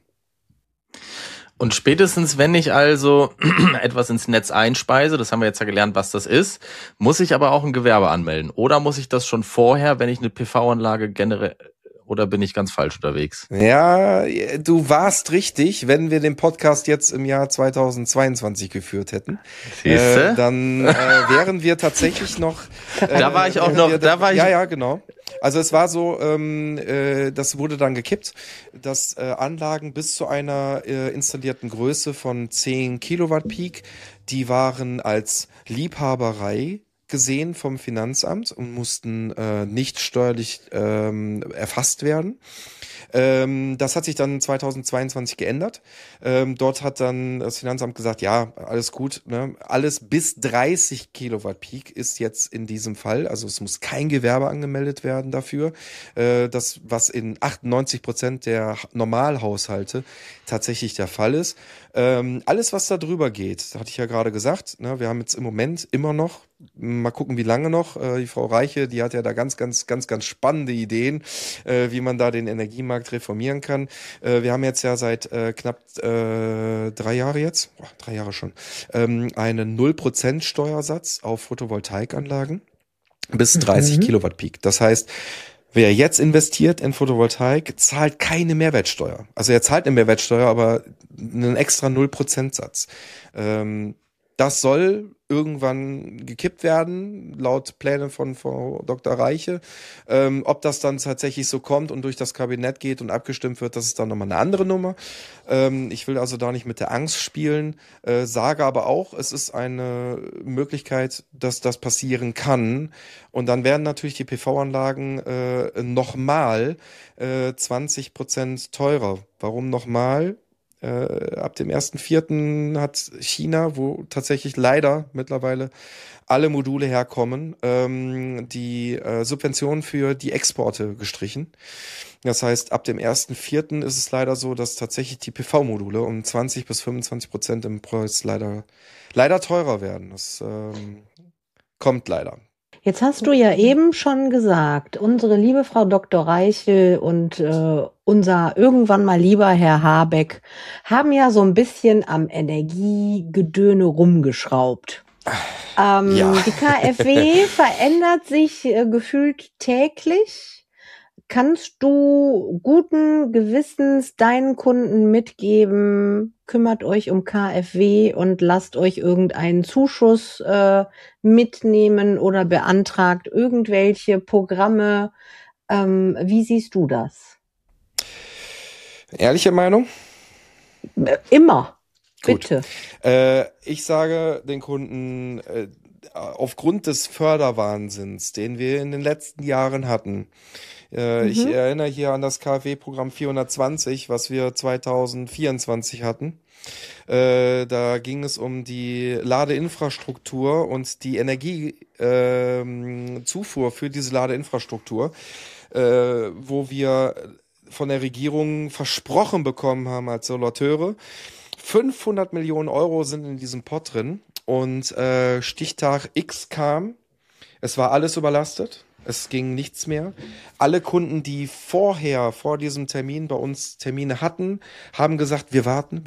Und spätestens, wenn ich also etwas ins Netz einspeise, das haben wir jetzt ja gelernt, was das ist, muss ich aber auch ein Gewerbe anmelden. Oder muss ich das schon vorher, wenn ich eine PV-Anlage generiere, oder bin ich ganz falsch unterwegs? Ja, du warst richtig, wenn wir den Podcast jetzt im Jahr 2022 geführt hätten. Dann wären wir tatsächlich noch... da war ich auch noch... Ja, genau. Also es war so, das wurde dann gekippt, dass Anlagen bis zu einer installierten Größe von 10 Kilowatt Peak, die waren als Liebhaberei gesehen vom Finanzamt und mussten nicht steuerlich erfasst werden. Das hat sich dann 2022 geändert. Dort hat dann das Finanzamt gesagt, ja, alles gut, ne? Alles bis 30 Kilowatt Peak ist jetzt in diesem Fall, also es muss kein Gewerbe angemeldet werden dafür. Das, was in 98% der Normalhaushalte tatsächlich der Fall ist. Alles, was da drüber geht, hatte ich ja gerade gesagt, ne? Wir haben jetzt im Moment immer noch, mal gucken, wie lange noch, die Frau Reiche, die hat ja da ganz spannende Ideen, wie man da den Energiemarkt reformieren kann. Wir haben jetzt ja seit knapp 3 Jahre jetzt, 3 Jahre schon, einen 0% Steuersatz auf Photovoltaikanlagen bis 30 Kilowatt Peak. Das heißt, wer jetzt investiert in Photovoltaik, zahlt keine Mehrwertsteuer. Also er zahlt eine Mehrwertsteuer, aber einen extra 0% Satz. Das soll irgendwann gekippt werden, laut Plänen von Frau Dr. Reiche. Ob das dann tatsächlich so kommt und durch das Kabinett geht und abgestimmt wird, das ist dann nochmal eine andere Nummer. Ich will also da nicht mit der Angst spielen, sage aber auch, es ist eine Möglichkeit, dass das passieren kann. Und dann werden natürlich die PV-Anlagen nochmal 20% teurer. Warum nochmal? Ab dem 1.4. hat China, wo tatsächlich leider mittlerweile alle Module herkommen, die Subventionen für die Exporte gestrichen. Das heißt, ab dem 1.4. ist es leider so, dass tatsächlich die PV-Module um 20-25% im Preis leider teurer werden. Das kommt leider. Jetzt hast du ja eben schon gesagt, unsere liebe Frau Dr. Reichel und unser irgendwann mal lieber Herr Habeck haben ja so ein bisschen am Energiegedöne rumgeschraubt. Ja. Die KfW verändert sich gefühlt täglich. Kannst du guten Gewissens deinen Kunden mitgeben, kümmert euch um KfW und lasst euch irgendeinen Zuschuss mitnehmen oder beantragt irgendwelche Programme? Wie siehst du das? Ehrliche Meinung? Immer. Gut. Bitte. Ich sage den Kunden, aufgrund des Förderwahnsinns, den wir in den letzten Jahren hatten, ich erinnere hier an das KfW-Programm 420, was wir 2024 hatten. Da ging es um die Ladeinfrastruktur und die Energiezufuhr für diese Ladeinfrastruktur, wo wir von der Regierung versprochen bekommen haben als Solateure. 500 Millionen Euro sind in diesem Pot drin und Stichtag X kam. Es war alles überlastet. Es ging nichts mehr. Alle Kunden, die vor diesem Termin bei uns Termine hatten, haben gesagt, wir warten.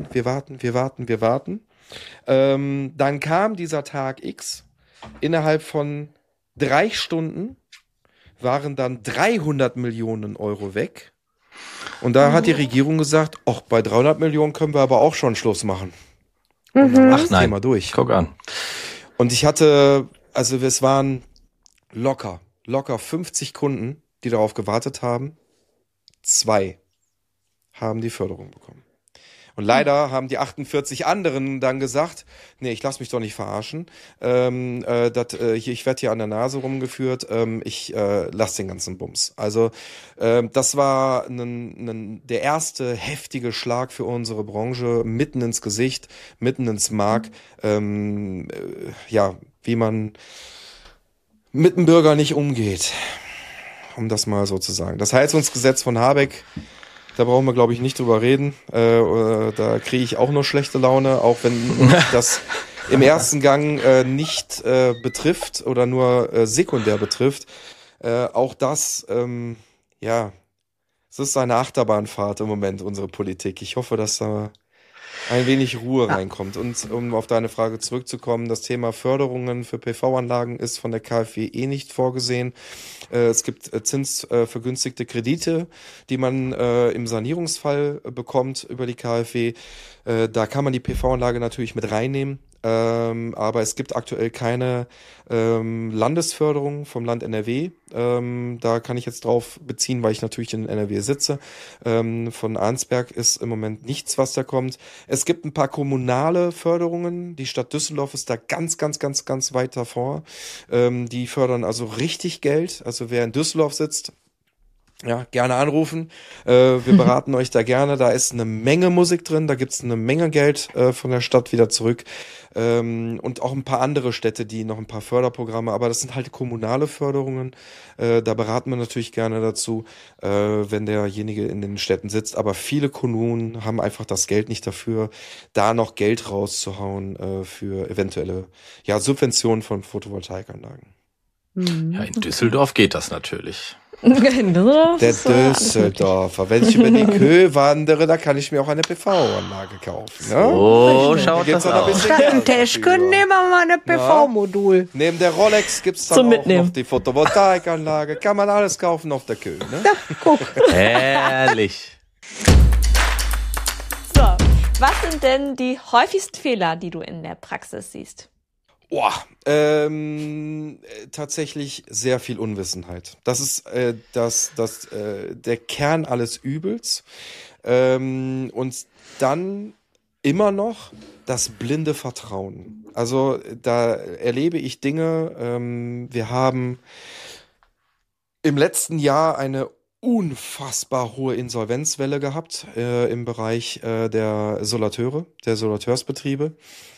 Dann kam dieser Tag X. Innerhalb von 3 Stunden waren dann 300 Millionen Euro weg. Und da hat die Regierung gesagt, ach, bei 300 Millionen können wir aber auch schon Schluss machen. Und dann war das Thema durch. Guck an. Und ich hatte, also es waren locker 50 Kunden, die darauf gewartet haben. 2 haben die Förderung bekommen. Und leider haben die 48 anderen dann gesagt, nee, ich lass mich doch nicht verarschen. Ich werde hier an der Nase rumgeführt. Ich lass den ganzen Bums. Also das war der erste heftige Schlag für unsere Branche, mitten ins Gesicht, mitten ins Mark. Wie man mit dem Bürger nicht umgeht, um das mal so zu sagen. Das Heizungsgesetz von Habeck, da brauchen wir, glaube ich, nicht drüber reden. Da kriege ich auch nur schlechte Laune, auch wenn das im ersten Gang nicht betrifft oder nur sekundär betrifft. Auch das, es ist eine Achterbahnfahrt im Moment, unsere Politik. Ich hoffe, dass da ein wenig Ruhe reinkommt. Und um auf deine Frage zurückzukommen, das Thema Förderungen für PV-Anlagen ist von der KfW nicht vorgesehen. Es gibt zinsvergünstigte Kredite, die man im Sanierungsfall bekommt über die KfW. Da kann man die PV-Anlage natürlich mit reinnehmen. Aber es gibt aktuell keine Landesförderung vom Land NRW. Da kann ich jetzt drauf beziehen, weil ich natürlich in NRW sitze. Von Arnsberg ist im Moment nichts, was da kommt. Es gibt ein paar kommunale Förderungen. Die Stadt Düsseldorf ist da ganz weit davor. Die fördern also richtig Geld. Also wer in Düsseldorf sitzt, ja, gerne anrufen. Wir beraten euch da gerne. Da ist eine Menge Musik drin. Da gibt's eine Menge Geld von der Stadt wieder zurück. Und auch ein paar andere Städte, die noch ein paar Förderprogramme, aber das sind halt kommunale Förderungen. Da beraten wir natürlich gerne dazu, wenn derjenige in den Städten sitzt. Aber viele Kommunen haben einfach das Geld nicht dafür, da noch Geld rauszuhauen für eventuelle Subventionen von Photovoltaikanlagen. Ja, in Düsseldorf geht das natürlich. Der Düsseldorfer. Wenn ich über die Kö wandere, da kann ich mir auch eine PV-Anlage kaufen. Ne? Oh, schaut das aus. Statt ein Teschke nehmen wir mal ein PV-Modul. Neben der Rolex gibt's dann auch noch die Photovoltaikanlage. Kann man alles kaufen auf der Kö. Ne? Ja, guck. Herrlich. So, was sind denn die häufigsten Fehler, die du in der Praxis siehst? Tatsächlich sehr viel Unwissenheit. Das ist der Kern alles Übels. Und dann immer noch das blinde Vertrauen. Also da erlebe ich Dinge. Wir haben im letzten Jahr eine unfassbar hohe Insolvenzwelle gehabt im Bereich der Solateursbetriebe.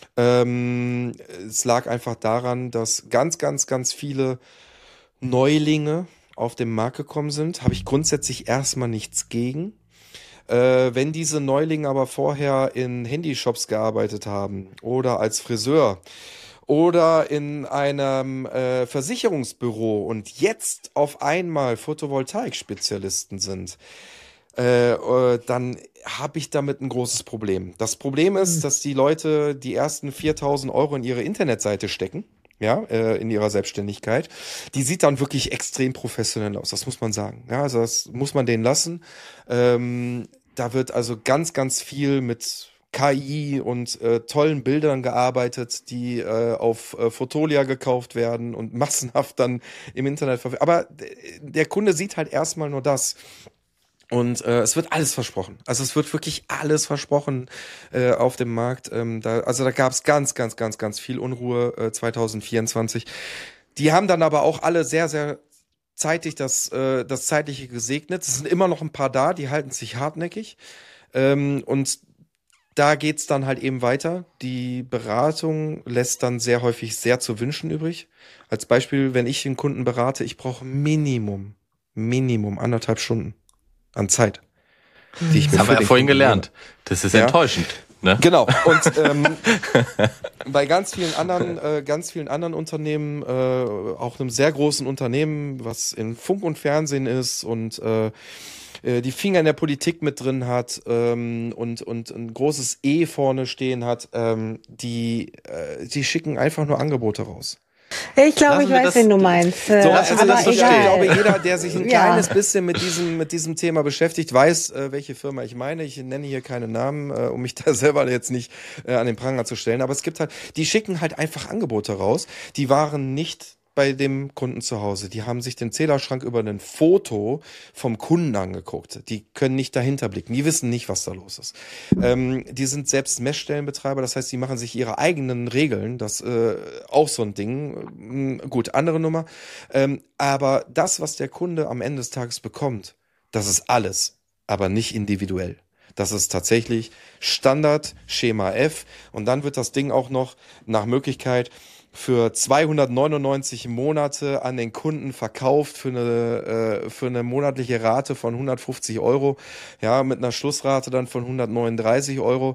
Es lag einfach daran, dass ganz, ganz, ganz viele Neulinge auf den Markt gekommen sind. Habe ich grundsätzlich erstmal nichts gegen. Wenn diese Neulinge aber vorher in Handyshops gearbeitet haben oder als Friseur oder in einem Versicherungsbüro und jetzt auf einmal Photovoltaik-Spezialisten sind, dann habe ich damit ein großes Problem. Das Problem ist, dass die Leute die ersten 4.000 Euro in ihre Internetseite stecken, ja, in ihrer Selbstständigkeit. Die sieht dann wirklich extrem professionell aus, das muss man sagen. Ja, also das muss man denen lassen. Da wird also ganz, ganz viel mit KI und tollen Bildern gearbeitet, die auf Fotolia gekauft werden und massenhaft dann im Internet verfügbar. Aber der Kunde sieht halt erstmal nur das. Und es wird alles versprochen. Also es wird wirklich alles versprochen auf dem Markt. Da gab es ganz, ganz, ganz, ganz viel Unruhe 2024. Die haben dann aber auch alle sehr, sehr zeitig das Zeitliche gesegnet. Es sind immer noch ein paar da, die halten sich hartnäckig. Und da geht's dann halt eben weiter. Die Beratung lässt dann sehr häufig sehr zu wünschen übrig. Als Beispiel, wenn ich einen Kunden berate, ich brauche Minimum 1,5 Stunden an Zeit. Die ich Das haben wir ja vorhin gelernt. Das ist enttäuschend. Ne? Genau. Und bei ganz vielen anderen Unternehmen, auch einem sehr großen Unternehmen, was in Funk und Fernsehen ist und die Finger in der Politik mit drin hat und ein großes E vorne stehen hat, die schicken einfach nur Angebote raus. Ich glaube, ich weiß, wen du meinst. So, also aber das egal. Ich glaube, jeder, der sich ein kleines bisschen mit diesem Thema beschäftigt, weiß, welche Firma ich meine. Ich nenne hier keine Namen, um mich da selber jetzt nicht an den Pranger zu stellen. Aber es gibt halt, die schicken halt einfach Angebote raus. Die waren nicht bei dem Kunden zu Hause. Die haben sich den Zählerschrank über ein Foto vom Kunden angeguckt. Die können nicht dahinter blicken. Die wissen nicht, was da los ist. Die sind selbst Messstellenbetreiber. Das heißt, die machen sich ihre eigenen Regeln. Das auch so ein Ding. Gut, andere Nummer. Aber das, was der Kunde am Ende des Tages bekommt, das ist alles, aber nicht individuell. Das ist tatsächlich Standard, Schema F. Und dann wird das Ding auch noch nach Möglichkeit für 299 Monate an den Kunden verkauft für eine monatliche Rate von 150 Euro, ja, mit einer Schlussrate dann von 139 Euro.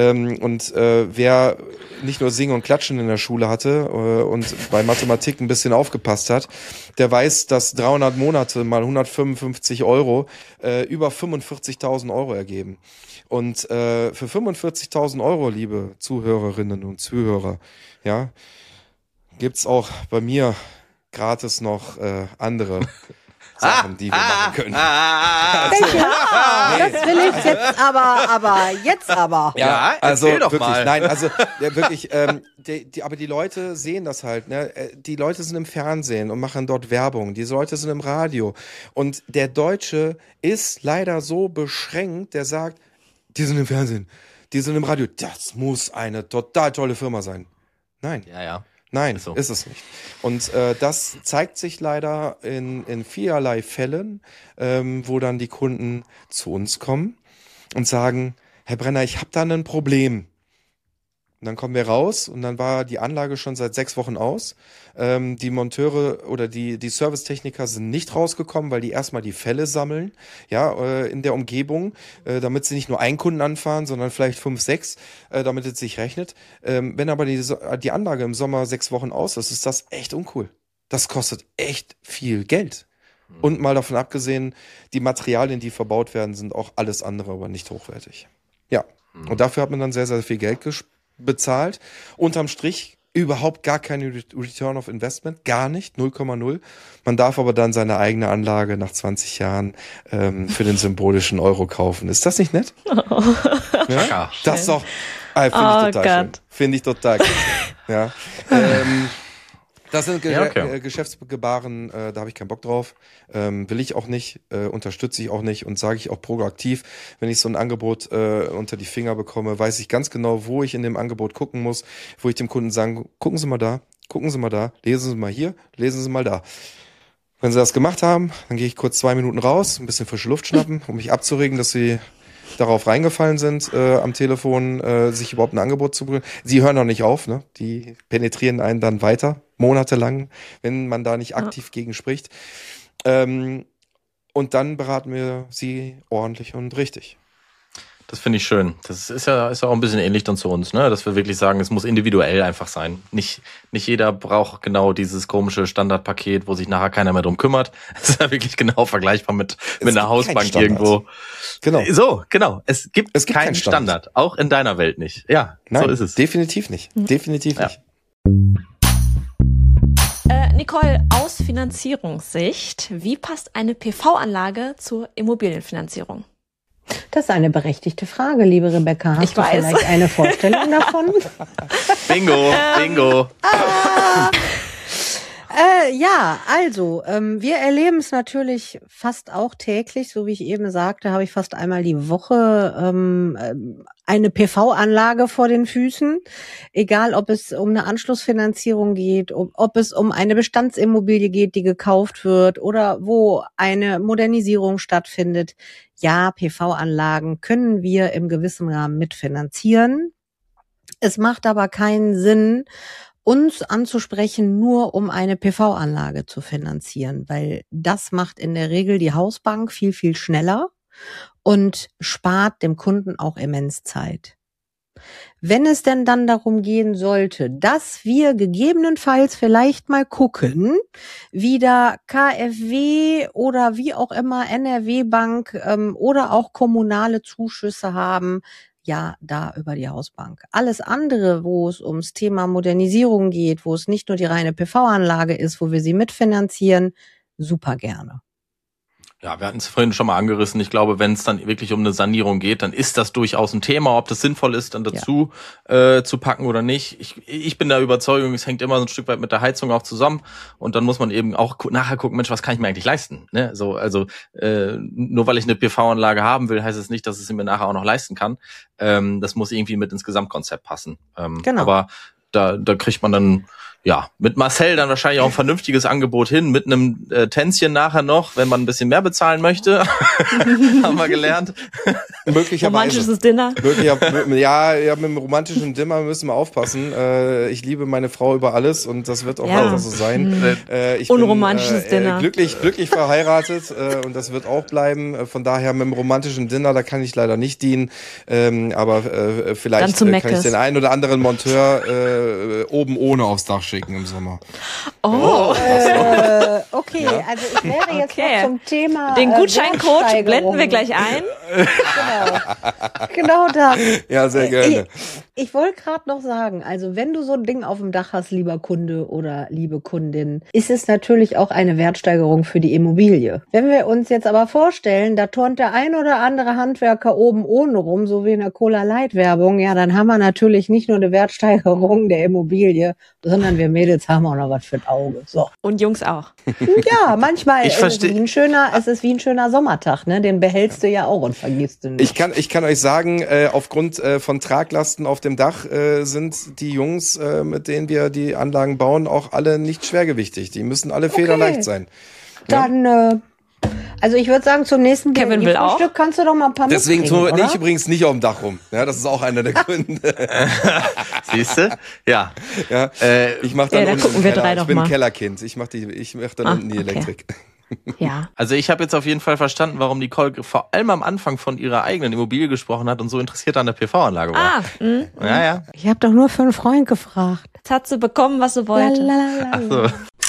Wer nicht nur Singen und Klatschen in der Schule hatte und bei Mathematik ein bisschen aufgepasst hat, der weiß, dass 300 Monate mal 155 Euro über 45.000 Euro ergeben. Und für 45.000 Euro, liebe Zuhörerinnen und Zuhörer, ja, gibt's auch bei mir gratis noch andere Sachen, die wir machen können. Das will ich jetzt aber. Ja, also doch wirklich, mal. nein, also wirklich, aber die Leute sehen das halt, ne? Die Leute sind im Fernsehen und machen dort Werbung. Die Leute sind im Radio. Und der Deutsche ist leider so beschränkt, der sagt, die sind im Fernsehen, die sind im Radio. Das muss eine total tolle Firma sein. Nein. Ja. Nein, Ist so. ist es nicht. Und das zeigt sich leider in vielerlei Fällen, wo dann die Kunden zu uns kommen und sagen, Herr Brenner, ich habe da ein Problem. Und dann kommen wir raus und dann war die Anlage schon seit 6 Wochen aus. Die Monteure oder die Servicetechniker sind nicht rausgekommen, weil die erstmal die Fälle sammeln, ja, in der Umgebung, damit sie nicht nur einen Kunden anfahren, sondern vielleicht 5, 6, damit es sich rechnet. Wenn aber die Anlage im Sommer 6 Wochen aus ist das echt uncool. Das kostet echt viel Geld. Und mal davon abgesehen, die Materialien, die verbaut werden, sind auch alles andere, aber nicht hochwertig. Ja, und dafür hat man dann sehr, sehr viel Geld bezahlt. Unterm Strich überhaupt gar keine Return of Investment, gar nicht, 0,0. Man darf aber dann seine eigene Anlage nach 20 Jahren für den symbolischen Euro kaufen. Ist das nicht nett? Ja? Das ist doch, finde ich total schön. Finde ich total cool. Ja. Das sind Geschäftsgebaren, da habe ich keinen Bock drauf, will ich auch nicht, unterstütze ich auch nicht und sage ich auch proaktiv, wenn ich so ein Angebot unter die Finger bekomme, weiß ich ganz genau, wo ich in dem Angebot gucken muss, wo ich dem Kunden sagen, gucken Sie mal da, lesen Sie mal hier, lesen Sie mal da. Wenn sie das gemacht haben, dann gehe ich kurz 2 Minuten raus, ein bisschen frische Luft schnappen, um mich abzuregen, dass sie darauf reingefallen sind, am Telefon sich überhaupt ein Angebot zu bringen. Sie hören noch nicht auf, ne? Die penetrieren einen dann weiter, monatelang, wenn man da nicht aktiv gegen spricht. Und dann beraten wir sie ordentlich und richtig. Das finde ich schön. Das ist ja auch ein bisschen ähnlich dann zu uns, ne? Dass wir wirklich sagen, es muss individuell einfach sein. Nicht jeder braucht genau dieses komische Standardpaket, wo sich nachher keiner mehr drum kümmert. Das ist ja wirklich genau vergleichbar mit einer Hausbank irgendwo. Genau. So, genau. Es gibt keinen Standard. Auch in deiner Welt nicht. Ja, nein, so ist es. Definitiv nicht. Definitiv nicht. Nicole, aus Finanzierungssicht, wie passt eine PV-Anlage zur Immobilienfinanzierung? Das ist eine berechtigte Frage, liebe Rebecca. Hast du vielleicht eine Vorstellung davon? Bingo. Ja, also wir erleben es natürlich fast auch täglich, so wie ich eben sagte, habe ich fast einmal die Woche eine PV-Anlage vor den Füßen, egal ob es um eine Anschlussfinanzierung geht, ob es um eine Bestandsimmobilie geht, die gekauft wird oder wo eine Modernisierung stattfindet. Ja, PV-Anlagen können wir im gewissen Rahmen mitfinanzieren. Es macht aber keinen Sinn, uns anzusprechen, nur um eine PV-Anlage zu finanzieren, weil das macht in der Regel die Hausbank viel, viel schneller und spart dem Kunden auch immens Zeit. Wenn es denn dann darum gehen sollte, dass wir gegebenenfalls vielleicht mal gucken, wie da KfW oder wie auch immer NRW-Bank oder auch kommunale Zuschüsse haben, ja, da über die Hausbank. Alles andere, wo es ums Thema Modernisierung geht, wo es nicht nur die reine PV-Anlage ist, wo wir sie mitfinanzieren, super gerne. Ja, wir hatten es vorhin schon mal angerissen. Ich glaube, wenn es dann wirklich um eine Sanierung geht, dann ist das durchaus ein Thema, ob das sinnvoll ist, dann dazu zu packen oder nicht. Ich bin der Überzeugung, es hängt immer so ein Stück weit mit der Heizung auch zusammen und dann muss man eben auch nachher gucken, Mensch, was kann ich mir eigentlich leisten? Ne? So, also nur weil ich eine PV-Anlage haben will, heißt es nicht, dass ich sie mir nachher auch noch leisten kann. Das muss irgendwie mit ins Gesamtkonzept passen. Genau. Aber da kriegt man dann mit Marcel dann wahrscheinlich auch ein vernünftiges Angebot hin, mit einem Tänzchen nachher noch, wenn man ein bisschen mehr bezahlen möchte. Haben wir gelernt. Möglicherweise. Romantisches Dinner. Ja, mit dem romantischen Dinner müssen wir aufpassen. Ich liebe meine Frau über alles und das wird auch weiter so sein. Ich Unromantisches Dinner. Glücklich verheiratet und das wird auch bleiben. Von daher mit dem romantischen Dinner, da kann ich leider nicht dienen. Aber vielleicht kann ich den einen oder anderen Monteur oben ohne aufs Dach schicken im Sommer. Okay, also ich wäre jetzt noch zum Thema den Gutscheincode blenden wir gleich ein. Genau das. Ja, sehr gerne. Ich wollte gerade noch sagen, also wenn du so ein Ding auf dem Dach hast, lieber Kunde oder liebe Kundin, ist es natürlich auch eine Wertsteigerung für die Immobilie. Wenn wir uns jetzt aber vorstellen, da turnt der ein oder andere Handwerker oben ohne rum, so wie in der Cola-Light-Werbung, ja, dann haben wir natürlich nicht nur eine Wertsteigerung der Immobilie, sondern wir Mädels haben auch noch was für ein Auge. So. Und Jungs auch. Ja, manchmal ist es wie ein schöner Sommertag, ne? Den behältst du ja auch und vergisst du nicht. Ich kann euch sagen, aufgrund von Traglasten auf dem Dach sind die Jungs, mit denen wir die Anlagen bauen, auch alle nicht schwergewichtig. Die müssen alle federleicht sein. Dann, also ich würde sagen, zum nächsten Kevin will auch. Stück kannst du doch mal ein paar Deswegen mitbringen, tue ich übrigens nicht auf dem Dach rum. Ja, das ist auch einer der Gründe. Siehst du? Ja. Ich mach dann da unten gucken wir drei doch ich bin mal. ein Kellerkind. Ich mach dann unten die Elektrik. Ja. Also ich habe jetzt auf jeden Fall verstanden, warum Nicole vor allem am Anfang von ihrer eigenen Immobilie gesprochen hat und so interessiert an der PV-Anlage war. Ja. Ich habe doch nur für einen Freund gefragt. Jetzt hat sie bekommen, was sie wollte. Ach so.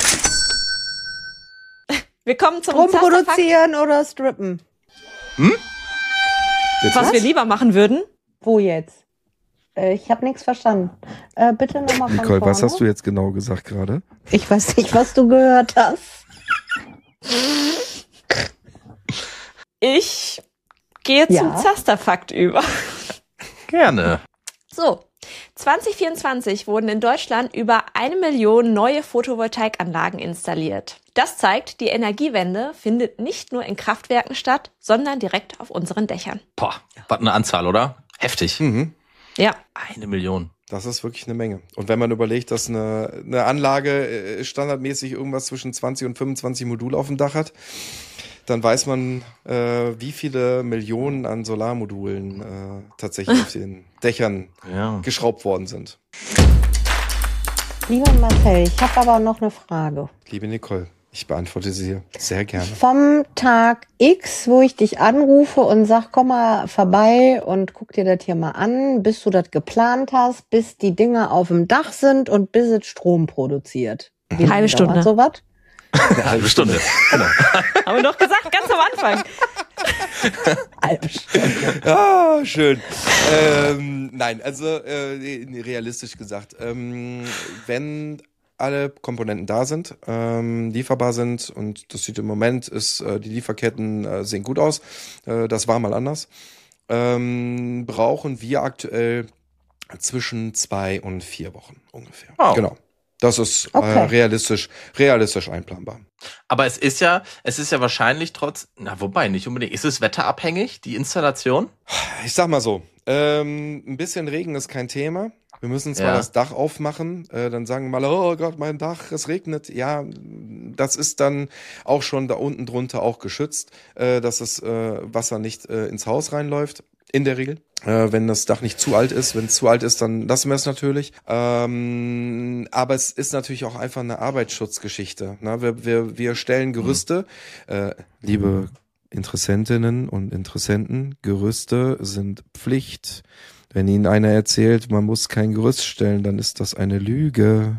Wir kommen zum Rumproduzieren oder strippen? Was wir lieber machen würden. Wo jetzt? Ich habe nichts verstanden. Bitte nochmal von Nicole, vorne. was hast du jetzt genau gesagt gerade? Ich weiß nicht, was du gehört hast. Ich gehe zum Zasterfakt über. Gerne. So, 2024 wurden in Deutschland über 1 Million neue Photovoltaikanlagen installiert. Das zeigt, die Energiewende findet nicht nur in Kraftwerken statt, sondern direkt auf unseren Dächern. Boah, was eine Anzahl, oder? Heftig. Ja. 1 Million. Das ist wirklich eine Menge. Und wenn man überlegt, dass eine Anlage standardmäßig irgendwas zwischen 20 und 25 Module auf dem Dach hat, dann weiß man, wie viele Millionen an Solarmodulen tatsächlich auf den Dächern geschraubt worden sind. Lieber Marcel, ich habe aber noch eine Frage. Liebe Nicole, ich beantworte sie sehr gerne. Vom Tag X, wo ich dich anrufe und sag, komm mal vorbei und guck dir das hier mal an, bis du das geplant hast, bis die Dinger auf dem Dach sind und bis es Strom produziert. Wie Halbe Stunde. Sowas? Eine halbe Stunde. Genau. Haben wir doch gesagt, ganz am Anfang. Halbe Stunde. Ah, schön. Nein, also realistisch gesagt, wenn alle Komponenten da sind, lieferbar sind, und das sieht im Moment, die Lieferketten sehen gut aus, das war mal anders, brauchen wir aktuell zwischen 2 und 4 Wochen ungefähr. Oh. Genau. Das ist realistisch einplanbar. Aber es ist ja wahrscheinlich wobei nicht unbedingt. Ist es wetterabhängig, die Installation? Ich sag mal so, ein bisschen Regen ist kein Thema. Wir müssen zwar das Dach aufmachen, dann sagen wir mal, oh Gott, mein Dach, es regnet. Ja, das ist dann auch schon da unten drunter auch geschützt, dass das Wasser nicht ins Haus reinläuft. In der Regel. Wenn das Dach nicht zu alt ist. Wenn es zu alt ist, dann lassen wir es natürlich. Aber es ist natürlich auch einfach eine Arbeitsschutzgeschichte. Na, wir stellen Gerüste. Liebe Interessentinnen und Interessenten, Gerüste sind Pflicht. Wenn Ihnen einer erzählt, man muss kein Gerüst stellen, dann ist das eine Lüge.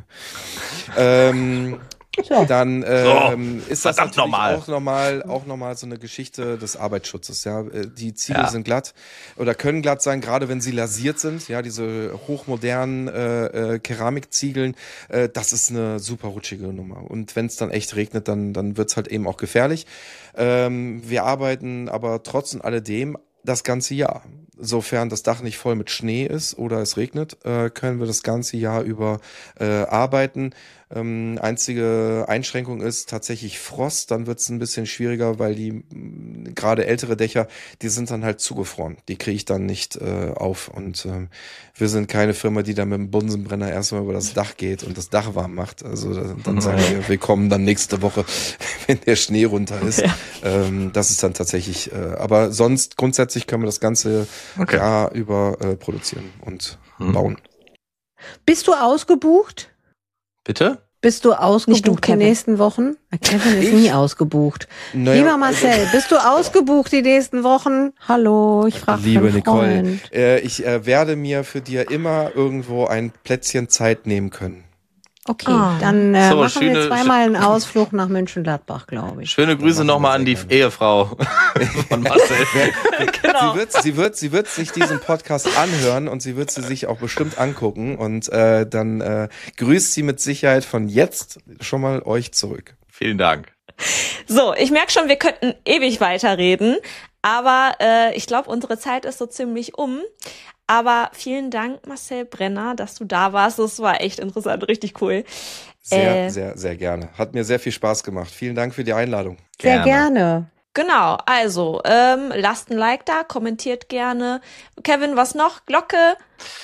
Dann ist das natürlich auch normal so eine Geschichte des Arbeitsschutzes. Ja, die Ziegel sind glatt oder können glatt sein, gerade wenn sie lasiert sind. Ja, diese hochmodernen Keramikziegeln, das ist eine super rutschige Nummer. Und wenn es dann echt regnet, dann wird's halt eben auch gefährlich. Wir arbeiten aber trotz alledem das ganze Jahr. Sofern das Dach nicht voll mit Schnee ist oder es regnet, können wir das ganze Jahr über arbeiten. Einzige Einschränkung ist tatsächlich Frost, dann wird es ein bisschen schwieriger, weil die gerade ältere Dächer, die sind dann halt zugefroren. Die kriege ich dann nicht auf, und wir sind keine Firma, die da mit dem Bunsenbrenner erstmal über das Dach geht und das Dach warm macht. Also dann sagen wir kommen dann nächste Woche, wenn der Schnee runter ist. Ja. Das ist dann tatsächlich, aber sonst grundsätzlich können wir das ganze Jahr über produzieren und bauen. Bist du ausgebucht? Bitte? Bist du ausgebucht die nächsten Wochen? Kevin ist nie ausgebucht. Naja, lieber Marcel, bist du ausgebucht die nächsten Wochen? Hallo, ich frage Liebe Nicole, ich werde mir für dir immer irgendwo ein Plätzchen Zeit nehmen können. Okay, dann machen wir zweimal einen Ausflug nach Mönchengladbach, glaube ich. Schöne Grüße nochmal an die Ehefrau von Marcel. Genau. Sie wird sich diesen Podcast anhören und sie wird sie sich auch bestimmt angucken, und dann grüßt sie mit Sicherheit von jetzt schon mal euch zurück. Vielen Dank. So, ich merke schon, wir könnten ewig weiterreden, aber ich glaube, unsere Zeit ist so ziemlich um. Aber vielen Dank, Marcel Brenner, dass du da warst. Das war echt interessant, richtig cool. Sehr, sehr, sehr gerne. Hat mir sehr viel Spaß gemacht. Vielen Dank für die Einladung. Sehr gerne. Genau, also lasst ein Like da, kommentiert gerne. Kevin, was noch? Glocke?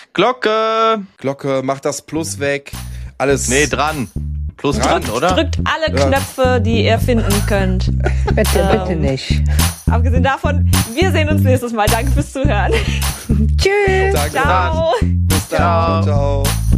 Glocke, macht das Plus weg. Alles. Nee, dran. Plus dran, oder? Drückt alle Knöpfe, die ihr finden könnt. Bitte nicht. Abgesehen davon, wir sehen uns nächstes Mal. Danke fürs Zuhören. Tschüss. Danke. Ciao. Bis dann. Ciao.